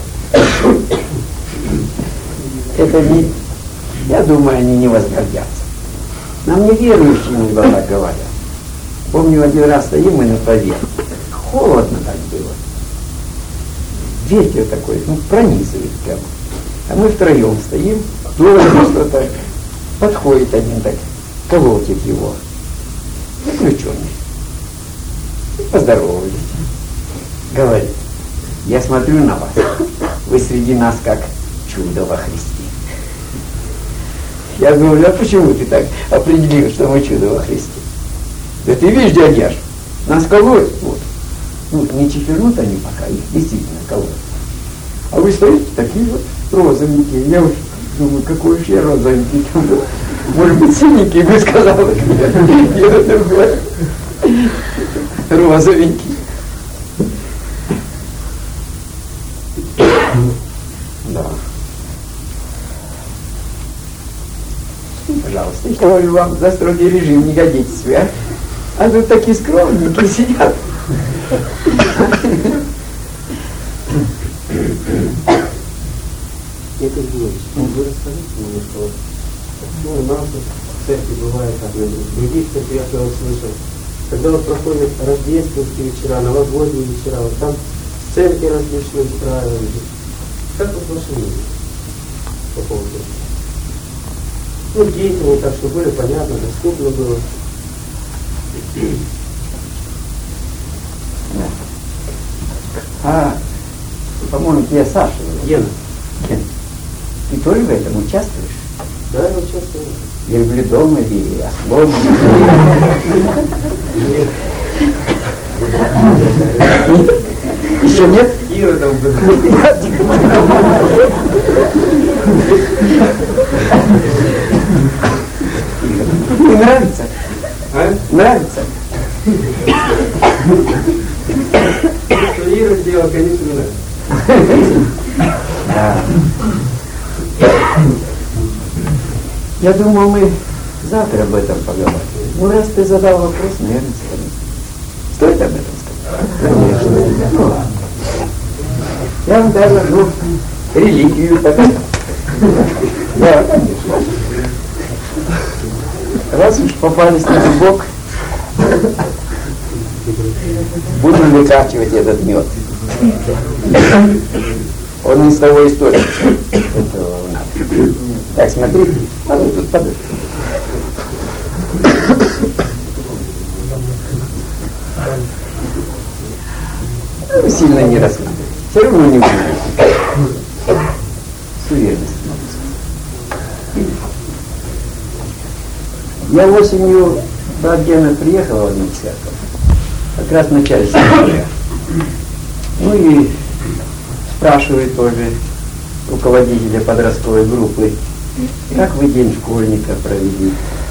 Это не... Я думаю, они не возгордятся. Нам неверующие иногда говорят. Помню, один раз стоим мы на траве. Холодно так было. Ветер такой, пронизывает прямо. А мы втроем стоим, просто так. Подходит один так, колотит его. Заключенный. И поздоровались. Говорит, я смотрю на вас. Вы среди нас как чудо во Христе. Я говорю, а почему ты так определил, что мы чудо во Христе? Да ты видишь, дядяш, нас колотят, вот. Ну, не чифернут они пока, их действительно колотят. А вы стоите такие вот розовенькие. Я уж думаю, какой уж я розовенький. Может быть, синенький, бы сказала. Я другой. розовенький. Да. Пожалуйста, я говорю, вам за строгий режим не годитесь вы, а? А тут такие скромненькие сидят. Это Георгий, вы расскажите мне, что у нас в церкви бывает, как в других церквях я услышал, когда вот проходят рождественские вечера, новогодние вечера, вот там церкви различные устраивают. Как вот ваше мнение по поводу этого? Ну, деятельно так, чтобы было понятно, доступно было. А, по-моему, тебя Саша. Гена. Ген, ты тоже в этом участвуешь? Да, я участвую. Я люблю дома или ослом. Еще нет? Ира там был. Не нравится? А? Нравится? Что Ира сделала, конечно, не нравится. Да. Я думал, мы завтра об этом поговорим. Ну, раз ты задал вопрос, наверное, стоит об этом сказать. Конечно. Ну, ладно. Я вам даже религию показал. Да, конечно. Раз уж попались на зубок, будем выкачивать этот мед. Он из того источника. Так, смотрите. А вы тут подождите. Ну, сильно не рассматривайте. Все равно не будете. С уверенностью могу сказать. Я осенью до Гена приехал в одну церковь. Как раз в начале сентября. Ну и спрашивает тоже руководителя подростковой группы, как вы день школьника провели?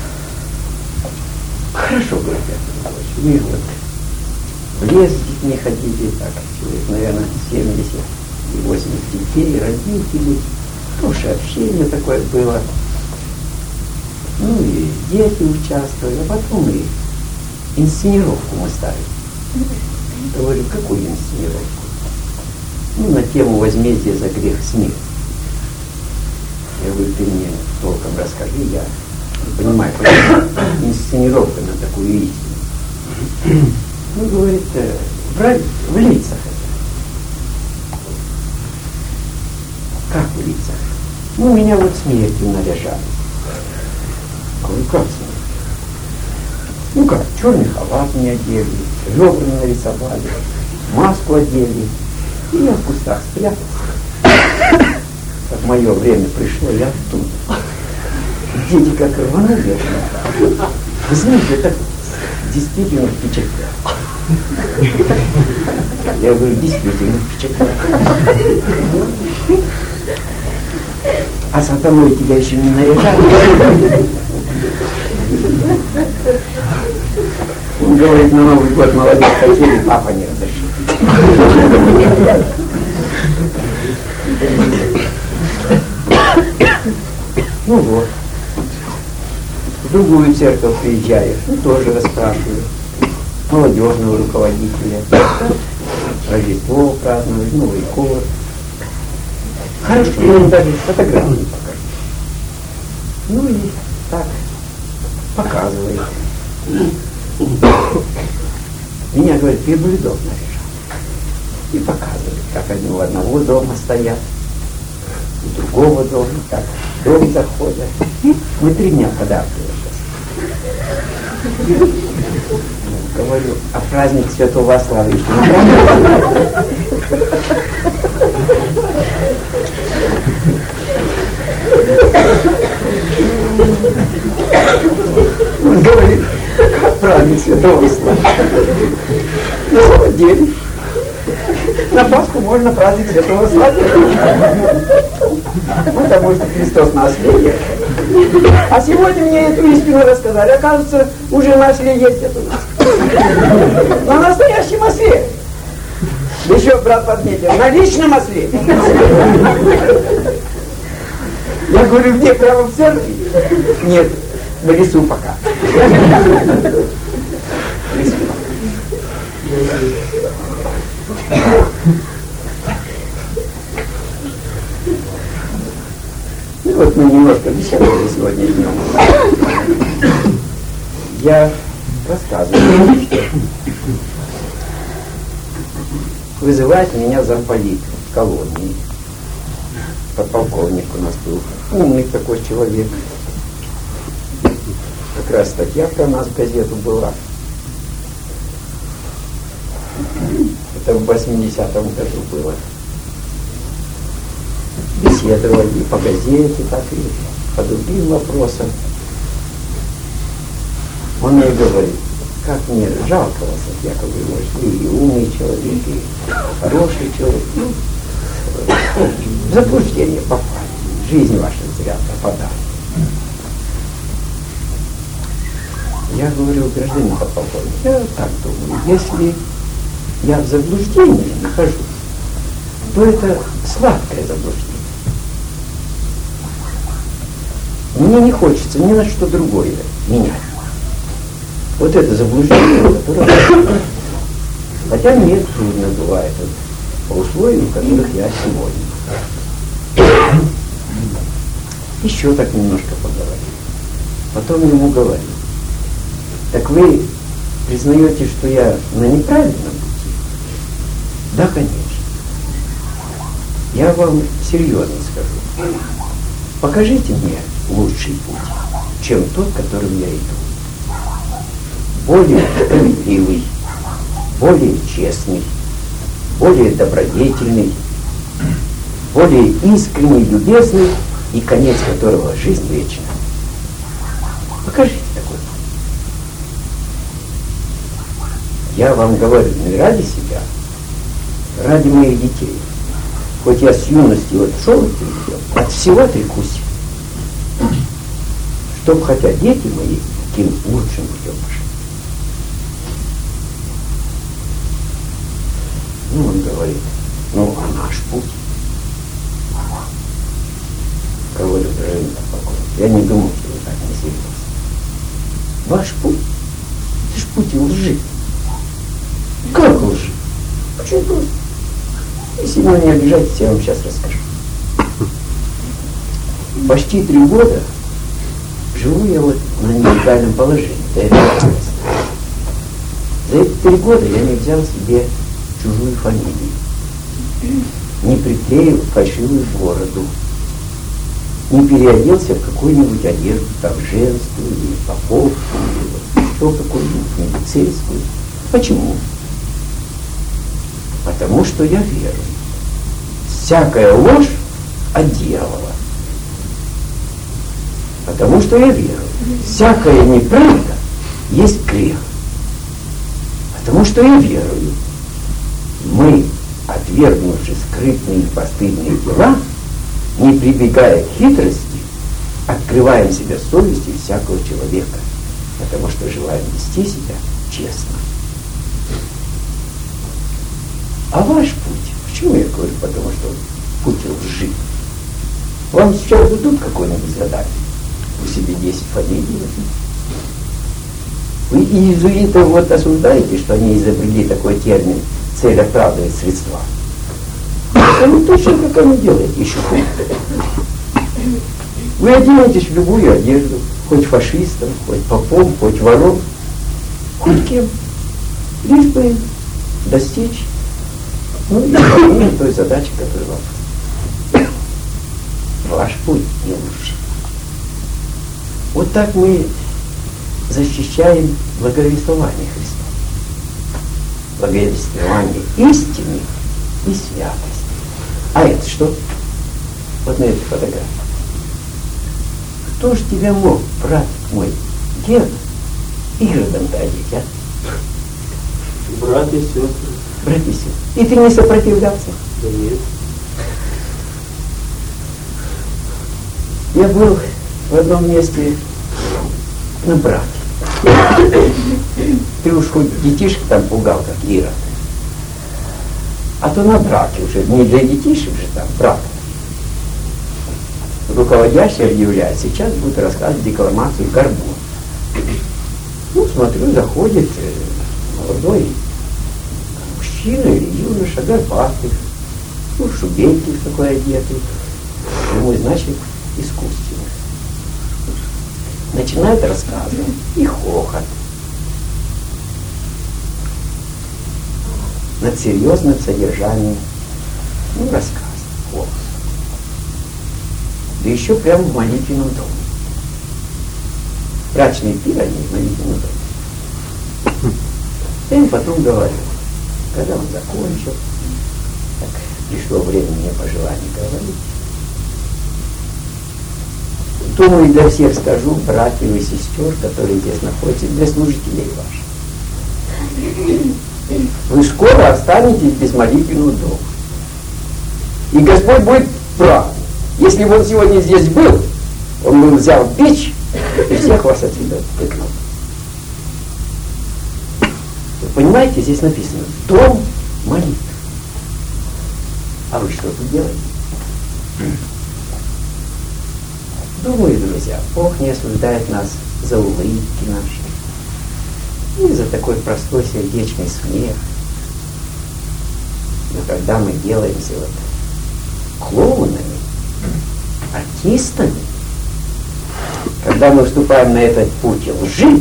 Хорошо, говорит, вы вот в лес с детьми ходили, так, человек, наверное, 70 и 80 детей, родителей, хорошее общение такое было. Ну и дети участвовали, а потом и инсценировку мы ставили. Я говорю, какую инсценировку? Ну, на тему возмездия за грех смерти. Я говорю, ты мне толком расскажи, я не понимаю, почему инсценировка на такую истину. Ну, говорит, в лицах это. Как в лицах? Ну, меня вот смертью наряжали. Говорю, как смертью? Ну как, черный халат мне одели, ребра нарисовали, маску одели. И я в кустах спрятался. Как мое время пришло, я оттуда. Дети как рванули. Вы знаете, это действительно впечатляет. Я говорю, действительно впечатляет. А сатаной тебя еще не наряжали. Он говорит, на Новый год молодец хотели, папа не разрешил. Ну вот. В другую церковь приезжаешь, ну тоже расспрашиваю. Молодежного руководителя. Рождество праздновать, Новый год. Хорошо, я им даже фотографии покажу. Ну и так, показывает. Меня, говорит, перблюдов наряжал. И показывает, как они у одного дома стоят, у другого дома, как в дом заходят. Мы 3 дня подавливали. Говорю, а праздник Святого Васлава еще не праздновали? Он говорит, как праздник Святого Васлава? На самом деле, на Пасху можно праздник Святого Васлава. Потому что Христос нас любит. А сегодня мне эту истину рассказали. Оказывается, уже начали ездить у нас. На настоящем осле. Еще брат подметил, на личном осле. Я говорю, где, прямо в церкви? Нет, в лесу пока. Ну вот мы немножко беседовали сегодня днем. Я рассказываю, что вызывает меня замполит в колонии. Подполковник у нас был. Умный такой человек. Как раз статья про нас в газету была. Это в 80-м году было. Беседовали и по газете, так и по другим вопросам. Он мне говорит, как мне жалко вас, Яков Львович, вы и умный человек, и хороший человек. В заблуждение попали, жизнь ваша зря пропадает. Я говорю, гражданин подполковник, я так думаю, если я в заблуждении нахожусь, то это сладкое заблуждение. Мне не хочется ни на что другое менять. Вот это заблуждение, которое... Хотя мне трудно бывает по условиям, в которых я сегодня. Еще так немножко поговорим. Потом ему говорю. Так вы признаете, что я на неправильном пути? Да, конечно. Я вам серьезно скажу. Покажите мне лучший путь, чем тот, которым я иду. Более справедливый, более честный, более добродетельный, более искренний, любезный и конец которого жизнь вечная. Покажите такой. Я вам говорю не ради себя, ради моих детей. Хоть я с юности вот шел от всего отрекусь, чтоб хотя дети мои таким лучшим путем пошли. Ну, он говорит, ну, а наш путь? Говорю, гражданин подполковник, я не думал, что вы так не серьезны. Ваш путь? Это ж путь лжи. Как лжи? Очень просто. Если вы не обижаетесь, я вам сейчас расскажу. Почти 3 года живу я вот на нелегальном положении. За эти 3 года я не взял себе чужую фамилию, не приклеил фальшивую бороду, не переоделся в какую-нибудь одежду, там, женскую, или поповскую, или еще какую-нибудь медицинскую. Почему? Потому что я верую. Всякая ложь от дьявола. Потому что я верую. Всякая неправда есть грех. Потому что я верую. Мы, отвергнувши скрытные и постыдные дела, не прибегая к хитрости, открываем себе совести всякого человека, потому что желаем вести себя честно. А ваш путь, почему я говорю, потому что путь лжи? Вам сейчас дадут какое-нибудь задание, у себе 10 фамилий. Вы иезуитов вот осуждаете, что они изобрели такой термин «цель оправдывает средства». Ну точно как они делают, еще хуже. Вы оденетесь в любую одежду, хоть фашистом, хоть попом, хоть вором, хоть кем, лишь бы достичь и той задачи, которая вам. Ваш путь не лучше. Вот так мы защищаем благовествование Христа. Благовествование истины и святости. А это что? Вот на этой фотографии. Кто ж тебя мог, брат мой, дед, Иродом-то одеть, а? Брат и сестры. Брат и сестры. И ты не сопротивлялся? Да нет. Я был в одном месте на брате. Ты уж хоть детишек там пугал, как Ирод. А то на браке уже, не для детишек же там, брак. Руководящий объявляет, сейчас будет рассказывать декламацию Горбун. Ну, смотрю, заходит молодой мужчина или юноша, горбатый, ну, шубейки в такой одетый, ему, значит, искусственно. Начинает рассказывать, и хохот. Над серьезным содержанием, ну, рассказ, голос. Да еще прямо в молитвенном доме. Брачный пир они в молитвенном доме. Я им потом говорю, когда он закончил, так пришло время мне пожелание говорить. Думаю, для всех скажу, братьев и сестер, которые здесь находятся, для служителей ваших. Вы скоро останетесь без молитвенного дома. И Господь будет прав. Если бы он сегодня здесь был, он бы взял печь и всех вас отсюда выгнал. Вы понимаете, здесь написано «Дом молитвы». А вы что тут делаете? Думаю, друзья, Бог не осуждает нас за улыбки наши и за такой простой сердечный смех. Но когда мы делаемся вот клоунами, артистами, когда мы вступаем на этот путь лжи,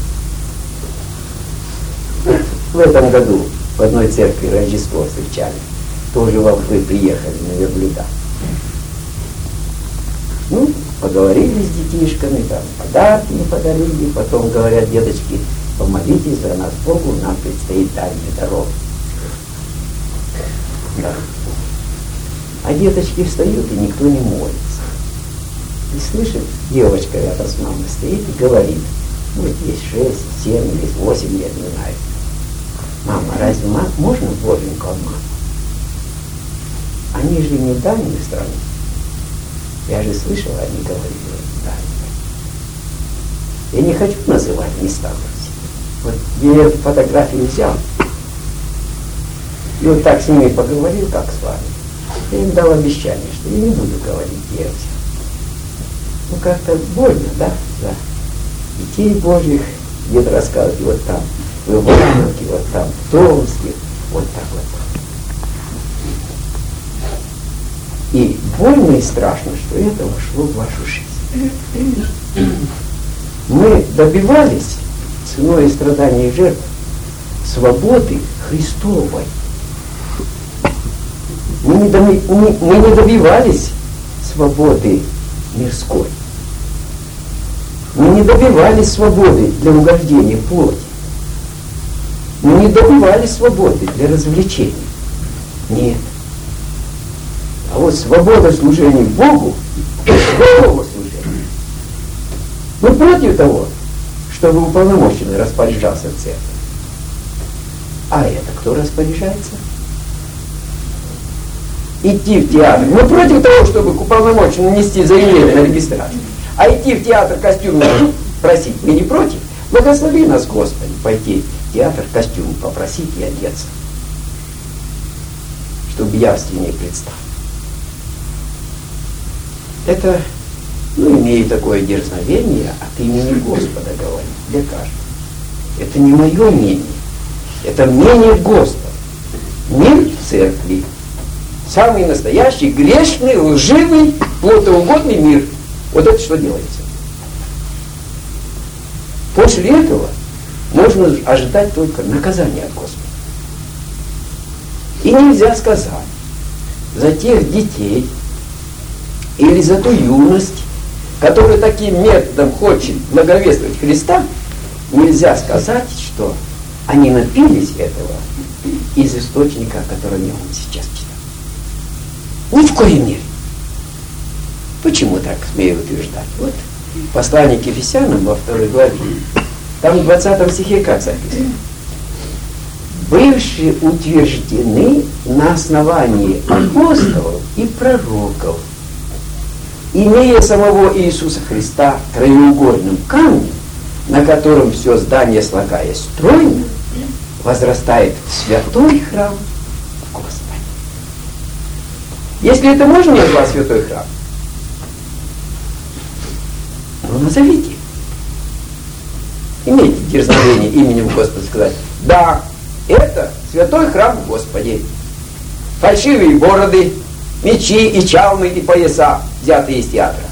в этом году в одной церкви Рождество встречали, тоже волхвы приехали на верблюдах. Ну, поговорили с детишками, там подарки не подарили, потом говорят, деточки, помолитесь за нас Богу, нам предстоит дальняя дорога. Да. А деточки встают, и никто не молится. И слышит, девочка рядом с мамой стоит и говорит, может, есть 6, 7 или 8 лет, не знаю. Мама, разве можно Боженьку обмануть? Они же не дальние страны. Я же слышала, они говорили, дальние. Я не хочу называть места в России. Вот я эту фотографию взял, и вот так с ними поговорил, как с вами. Я им дал обещание, что я не буду говорить, где я взял. Ну, как-то больно, да? Да. Детей Божьих где-то рассказывать, вот там, в Ивановке, вот там, в Томске, вот так вот. И больно и страшно, что это вошло в вашу жизнь. Мы добивались ценой страданий и жертв свободы Христовой. Мы не добивались свободы мирской. Мы не добивались свободы для угождения плоти. Мы не добивались свободы для развлечений. Нет. А вот свобода служения Богу, святого служения. Мы против того, чтобы уполномоченный распоряжался в церкви. А это кто распоряжается? Идти в театр. Мы против того, чтобы к уполномоченному нести заявление на регистрацию. А идти в театр костюм просить мы не против. Благослови нас, Господи, пойти в театр костюм попросить и одеться, чтобы явственнее представить. Это, имеет такое дерзновение от имени Господа говорить для каждого. Это не мое мнение, это мнение Господа. Мир в церкви. Самый настоящий, грешный, лживый, плотоугодный мир. Вот это что делается. После этого можно ожидать только наказания от Господа. И нельзя сказать за тех детей или за ту юность, которая таким методом хочет благовествовать Христа, нельзя сказать, что они напились этого из источника, о котором я вам сейчас читал. Ни в коей мере. Почему так смею утверждать? Вот послание к Ефесянам во 2 главе. Там в 20 стихе как записано? Бывшие утверждены на основании апостолов и пророков, имея самого Иисуса Христа краеугольным камнем, на котором все здание, слагаясь стройно, возрастает в святой храм Господа. Если это можно назвать святой храм, то назовите. Имейте дерзновение именем Господа сказать: да, это святой храм Господи. Фальшивые бороды, мечи и чалмы и пояса, взятые из театра.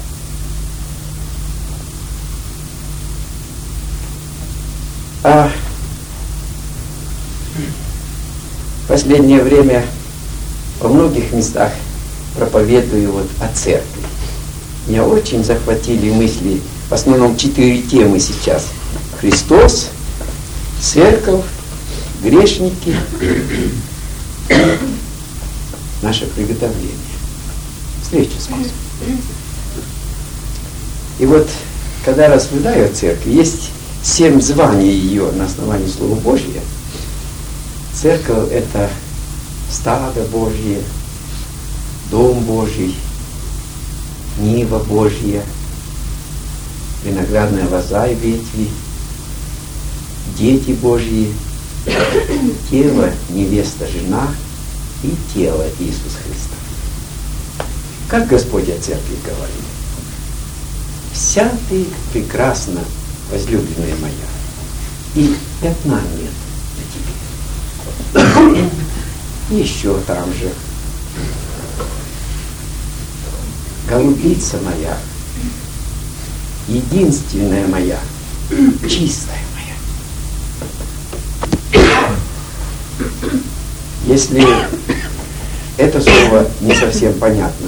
В последнее время во многих местах проповедую о церкви. Меня очень захватили мысли, в основном 4 темы сейчас. Христос, церковь, грешники, наше приготовление, встреча с Господом. И вот, когда рассуждаю о церкви, есть 7 званий ее на основании Слова Божьего. Церковь — это стадо Божье, дом Божий, нива Божья, виноградная лоза и ветви, дети Божьи, тело, невеста, жена и тело Иисуса Христа. Как Господь о церкви говорит: «Вся ты прекрасна, возлюбленная моя, и пятна нет на тебе». Еще там же: «Голубица моя, единственная моя, чистая моя». Если это слово не совсем понятно,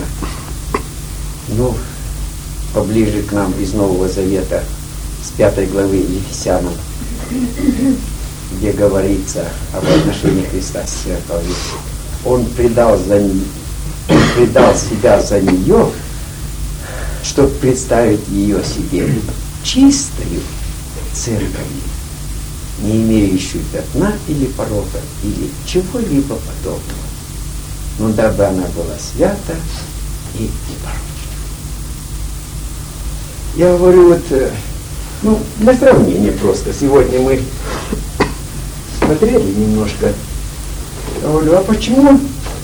поближе к нам из Нового Завета, с 5 главы Ефесянам, где говорится об отношении Христа с церковью. Он предал себя за нее, чтобы представить ее себе чистою церковью, не имеющую пятна или порока, или чего-либо подобного, но дабы она была свята и непорочна. Я говорю для сравнения просто. Сегодня мы смотрели немножко. Я говорю: а почему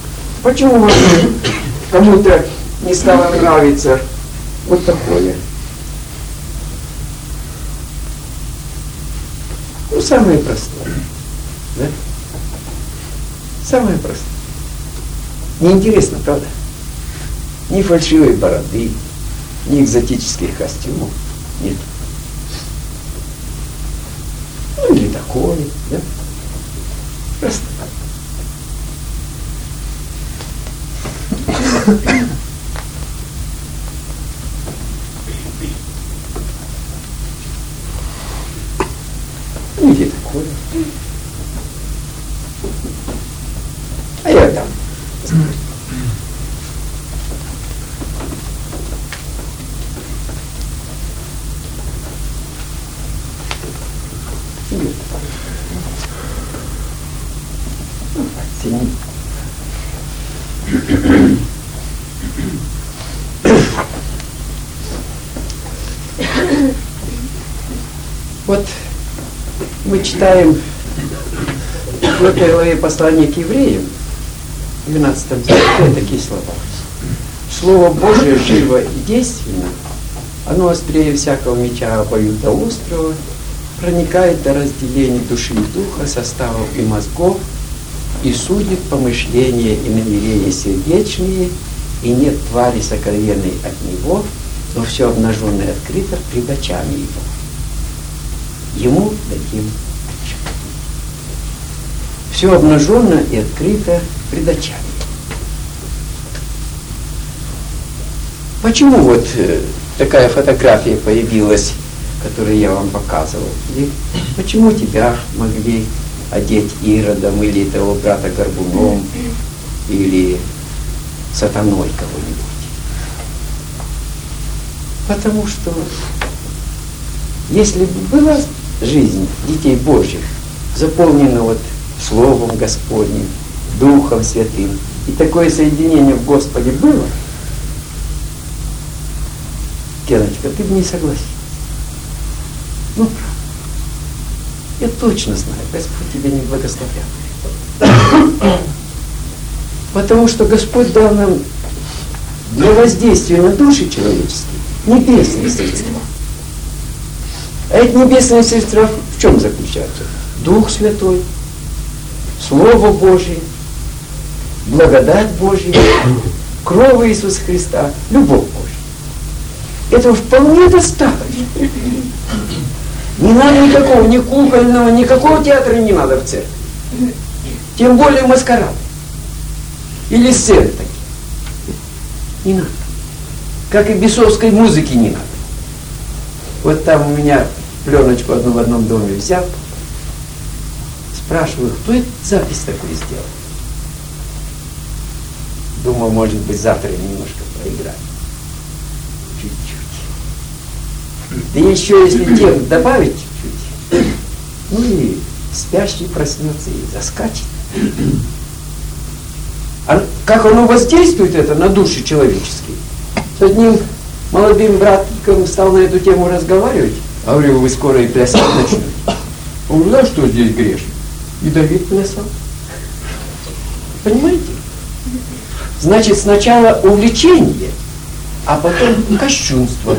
кому-то не стало нравиться вот такое? Самое простое. Да? Самое простое. Неинтересно, правда? Ни фальшивой бороды, ни экзотических костюмов. Нет. Или такое, да? Просто. Или такое. А я там. Вот мы читаем в этой главе послания к евреям, в 12 стихе такие слова: «Слово Божие живо и действенно, оно острее всякого меча обоюдоострого, проникает до разделения души и духа, составов и мозгов, и судит помышления и намерения сердечные, и нет твари сокровенной от него, но все обнаженное открыто пред очами его. Ему дадим отчет». Все обнаженно и открыто пред очами. Почему вот такая фотография появилась, которую я вам показывал? И почему тебя могли одеть Иродом, или того брата Горбуном, или сатаной кого-нибудь? Потому что если бы была жизнь детей Божьих заполнена Словом Господним, Духом Святым, и такое соединение в Господе было, Геночка, ты бы не согласился. Ну, правда. Я точно знаю, Господь тебя не благословлял. Потому что Господь дал нам для воздействия на души человеческие небесные средства. А эти небесные средства в чем заключаются? Дух Святой, Слово Божие, благодать Божья, кровь Иисуса Христа, любовь Божья. Этого вполне достаточно. Не надо никакого, ни кукольного, никакого театра не надо в церкви. Тем более маскарад. Или сцены такие. Не надо. Как и бесовской музыки не надо. Вот там у меня пленочку одну в одном доме взял. Спрашиваю, кто эту запись такую сделал? Думал, может быть, завтра немножко поиграть. Чуть-чуть. Да еще если тем добавить чуть-чуть, ну и спящий проснется и заскачет. А как оно воздействует это на души человеческие? С одним молодым братиком стал на эту тему разговаривать. А говорю, вы скоро и плясать начнете. Он говорит, что здесь грешно? И Давид плясал. Понимаете? Значит, сначала увлечение, а потом кощунство.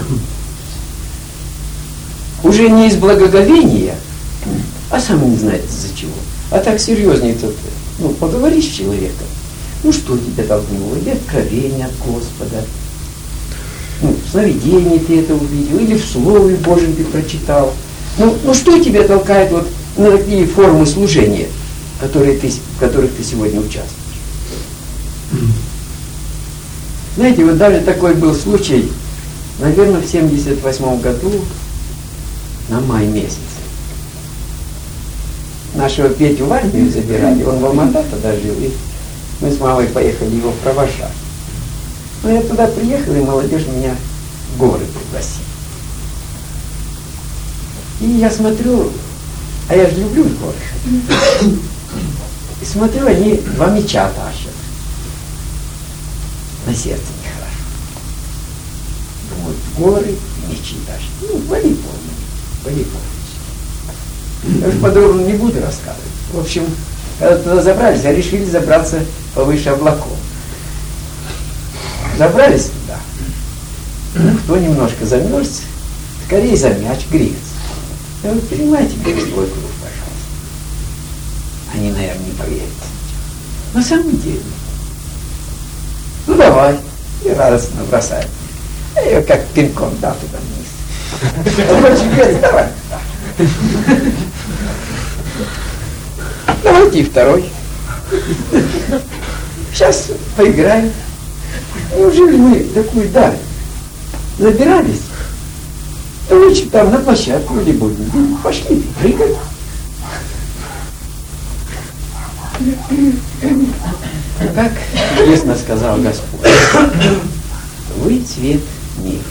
Уже не из благоговения, а сам не знает из-за чего. А так серьезнее тут, поговори с человеком. Ну, что тебя толкнуло? Или откровение от Господа? В сновидении ты это увидел, или в Слове Божьем ты прочитал. Ну что тебя толкает вот на такие формы служения, в которых ты сегодня участвуешь? Знаете, вот даже такой был случай, наверное, в 1978 году, на май месяц. Нашего Петю в армию забирали, он в Алматы тогда жил, и мы с мамой поехали его провожать. Но я туда приехал, и молодежь меня в горы пригласила. И я смотрю, а я же люблю горы. И смотрю, они 2 меча тащат. На сердце нехорошо. Думаю, горы и мечи тащат. Волейбол. Я уж подробно не буду рассказывать. В общем, когда туда забрались, а решили забраться повыше облаков. Забрались туда. Кто немножко замерз, скорее за мяч греется. Я говорю, перенимайте мне свой круг, пожалуйста. Они, наверное, не поверят. На самом деле. Ну давай. И радостно бросают. Я ее как пинком дал туда вниз. Давай. Давайте и второй. Сейчас поиграем. Неужели мы такую даль забирались? Да лучше там на площадку или будем. Пошли, прыгай. Как честно сказал Господь, вы цвет мира.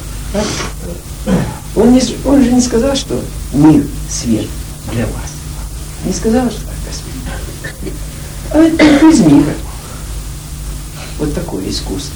Он же не сказал, что мир, свет для вас. Не сказал, что так, Господь. А это из мира. Вот такое искусство.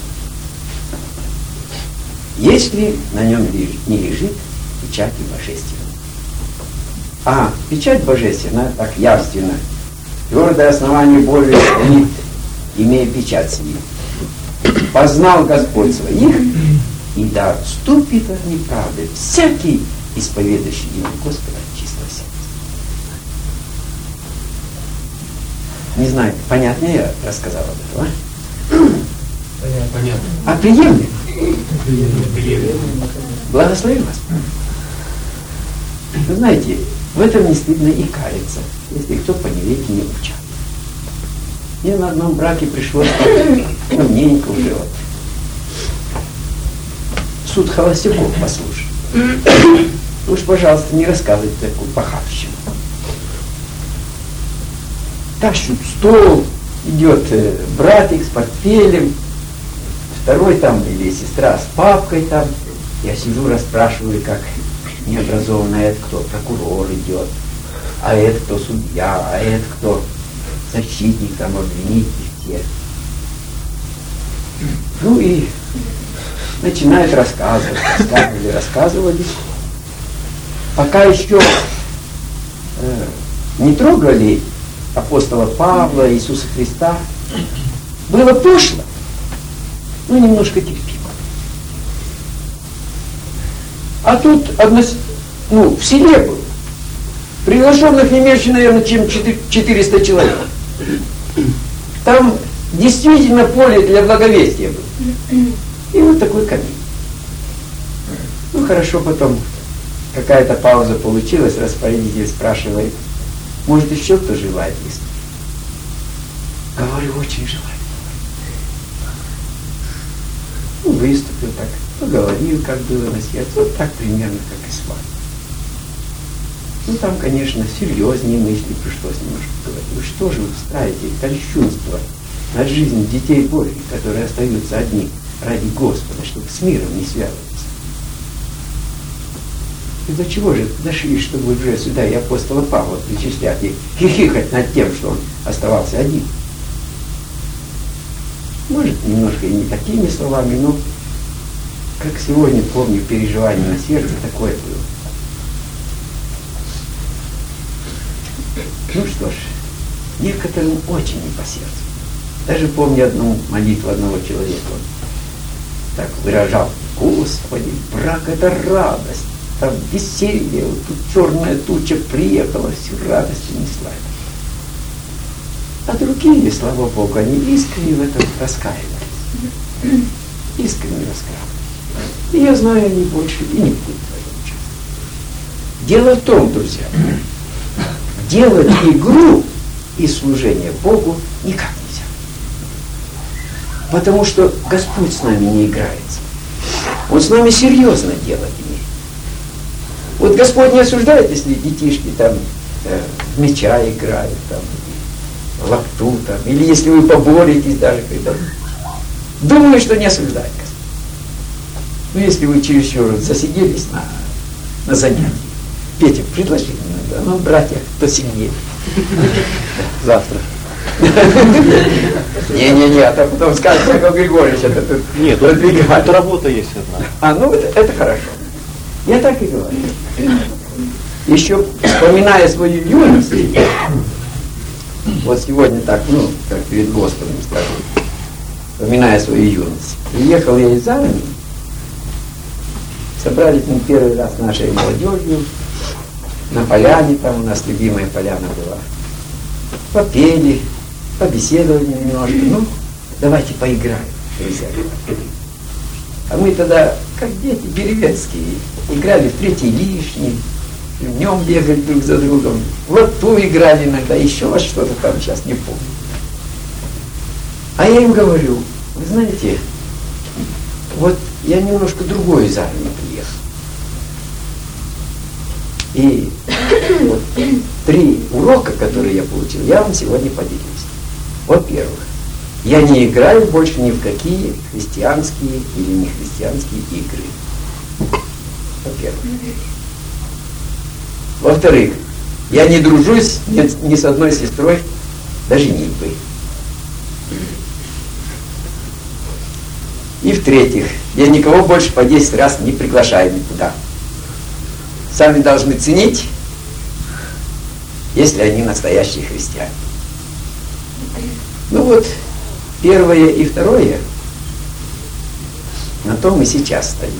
Если на нем не лежит печать божественная. А печать божественная, так явственно, твердое основание Божие стоит, имея печать свою. Познал Господь своих, и да отступит от неправды всякий, исповедующий имя Господа от чистого сердца. Не знаю, понятно я рассказал об этом, а? Понятно. А приемлемо? Благослови вас. Вы знаете, в этом не стыдно и каяться, если кто по невеке не учат. Мне на одном браке пришлось давненько уже вот суд холостяков послушать. Уж, пожалуйста, не рассказывайте такую похабщину. Тащут стол, идет братик с портфелем, второй там или сестра с папкой там. Я сижу, расспрашиваю, как необразованный, это кто прокурор идет, а это кто судья, а это кто защитник, там, обвинитель, тех. Ну и начинают рассказывали. Пока еще не трогали апостола Павла, Иисуса Христа, было пошло, но немножко терпимо. А тут в селе было. Приглашенных не меньше, наверное, чем 400 человек. Там действительно поле для благовестия было. И вот такой камин. Хорошо, потом какая-то пауза получилась, распорядитель спрашивает, может еще кто желает выступить? Говорю, очень желаю. Выступил так, поговорил, как было на сердце, вот так примерно, как и с вами. Там, конечно, серьезнее мысли пришлось немножко говорить. Вы что же вы устраиваете кощунство над жизнью детей Божьих, которые остаются одни ради Господа, чтобы с миром не связываться? И до чего же дошли, чтобы уже сюда и апостола Павла причислять и хихикать над тем, что он оставался один? Может, немножко и не такими словами, но как сегодня помню, переживание на сердце такое было. Ну что ж, некоторым очень не по сердцу. Даже помню одну молитву одного человека. Он так выражал: Господи, брак — это радость, там веселье, вот тут черная туча приехала, всю радость унесла. А другие, слава Богу, они искренне в этом раскаивались. Искренне раскаивались. И я знаю, они больше и не будут в этом участвовать. Дело в том, друзья, делать игру и служение Богу никак нельзя. Потому что Господь с нами не играется. Он с нами серьезно делать имеет. Вот Господь не осуждает, если детишки там в мяча играют, там, в лапту, там, или если вы поборетесь даже когда. Думаю, что не осуждает Господь. Но если вы чересчур засиделись на занятии, Петя, предложи иногда, ну, братья, кто сильнее. Завтра. Не-не-не, а то потом скажет, Яков Григорьевич, это тут нет, продвигает. Это работа есть одна. Ну это хорошо. Я так и говорю. Еще вспоминая свою юность, вот сегодня так, как перед Господом скажу, вспоминая свою юность, приехал я из армии, собрались мы первый раз нашей молодежью, на поляне, там у нас любимая поляна была, попели, побеседовали немножко, давайте поиграем, друзья. А мы тогда, как дети деревенские, играли в третий лишний, днем бегали друг за другом, в лоту играли иногда, еще во что-то там, сейчас не помню. А я им говорю, вы знаете, вот я немножко другой из армии приехал. И вот 3 урока, которые я получил, я вам сегодня поделюсь. Во-первых, я не играю больше ни в какие христианские или нехристианские игры. Во-первых. Во-вторых, я не дружусь ни с одной сестрой, даже нитвой. И в-третьих, я никого больше по 10 раз не приглашаю никуда. Сами должны ценить, если они настоящие христиане. Первое и второе, на том и сейчас стоит.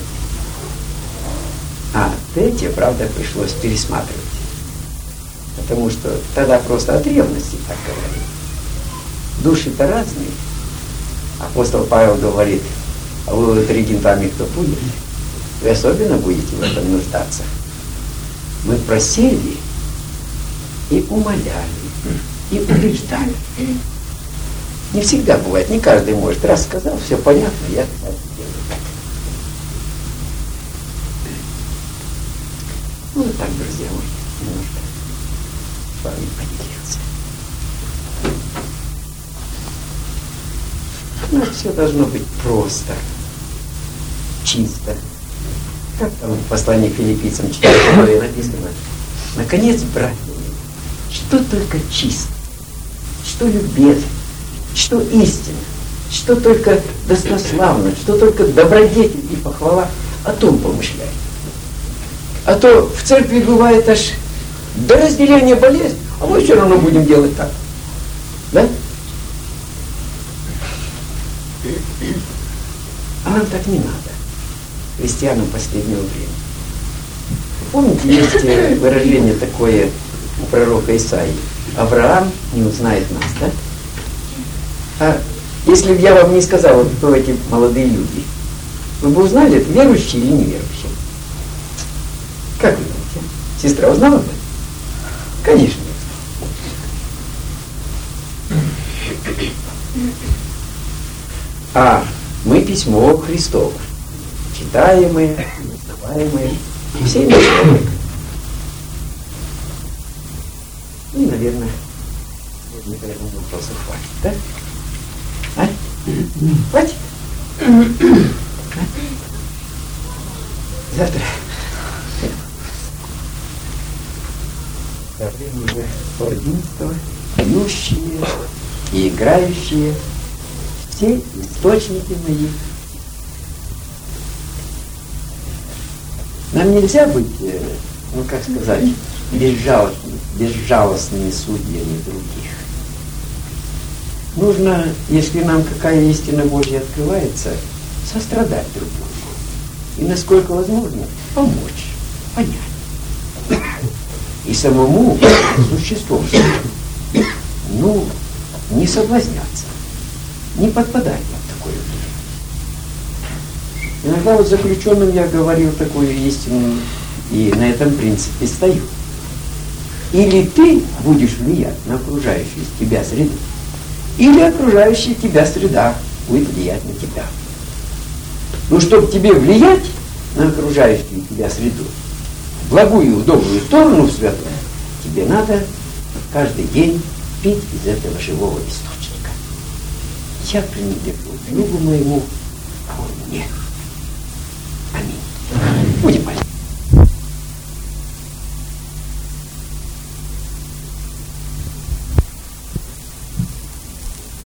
А третье, правда, пришлось пересматривать. Потому что тогда просто от ревности так говорили. Души-то разные. Апостол Павел говорит, а вы вот регентами кто будет, вы особенно будете в этом нуждаться. Мы просили и умоляли, и убеждали. Не всегда бывает, не каждый может. Раз сказал, все понятно, я так делаю. Вот так, друзья мои, немножко с вами поделился. Все должно быть просто, чисто. Как там в послании к Филиппийцам 4 главе написано? Наконец, братья, что только чисто, что любезно, что истинно, что только достославно, что только добродетель и похвала, о том помышляй. А то в церкви бывает аж до разделения болезнь, а мы все равно будем делать так. Да? А нам так не надо, христианам последнего времени. Помните, есть выражение такое у пророка Исаии: Авраам не узнает нас, да? А если бы я вам не сказал, вот кто эти молодые люди, вы бы узнали, это верующие или неверующие? Как вы думаете? Сестра узнала бы? Конечно, не узнала. А мы письмо Христово, читаемое, узнаваемое, всеми человеками. И, наверное, вопросов хватит, да? А? Хватит? Завтра. Со времени уже полодиннадцатого, пьющие и играющие, все источники мои. Нам нельзя быть, ну как сказать, безжалостными судьями других. Нужно, если нам какая истина Божья открывается, сострадать друг другу. И насколько возможно, помочь, понять. И самому существом своим, ну, не соблазняться, не подпадать под такое влияние. Иногда вот заключенным я говорил такую истину, и на этом принципе стою. Или ты будешь влиять на окружающую тебя среду, или окружающая тебя среда будет влиять на тебя. Но чтобы тебе влиять на окружающую тебя среду, в благую и удобную сторону, в светлую, тебе надо каждый день пить из этого живого источника. Я принадлежу другу моему, а он мне.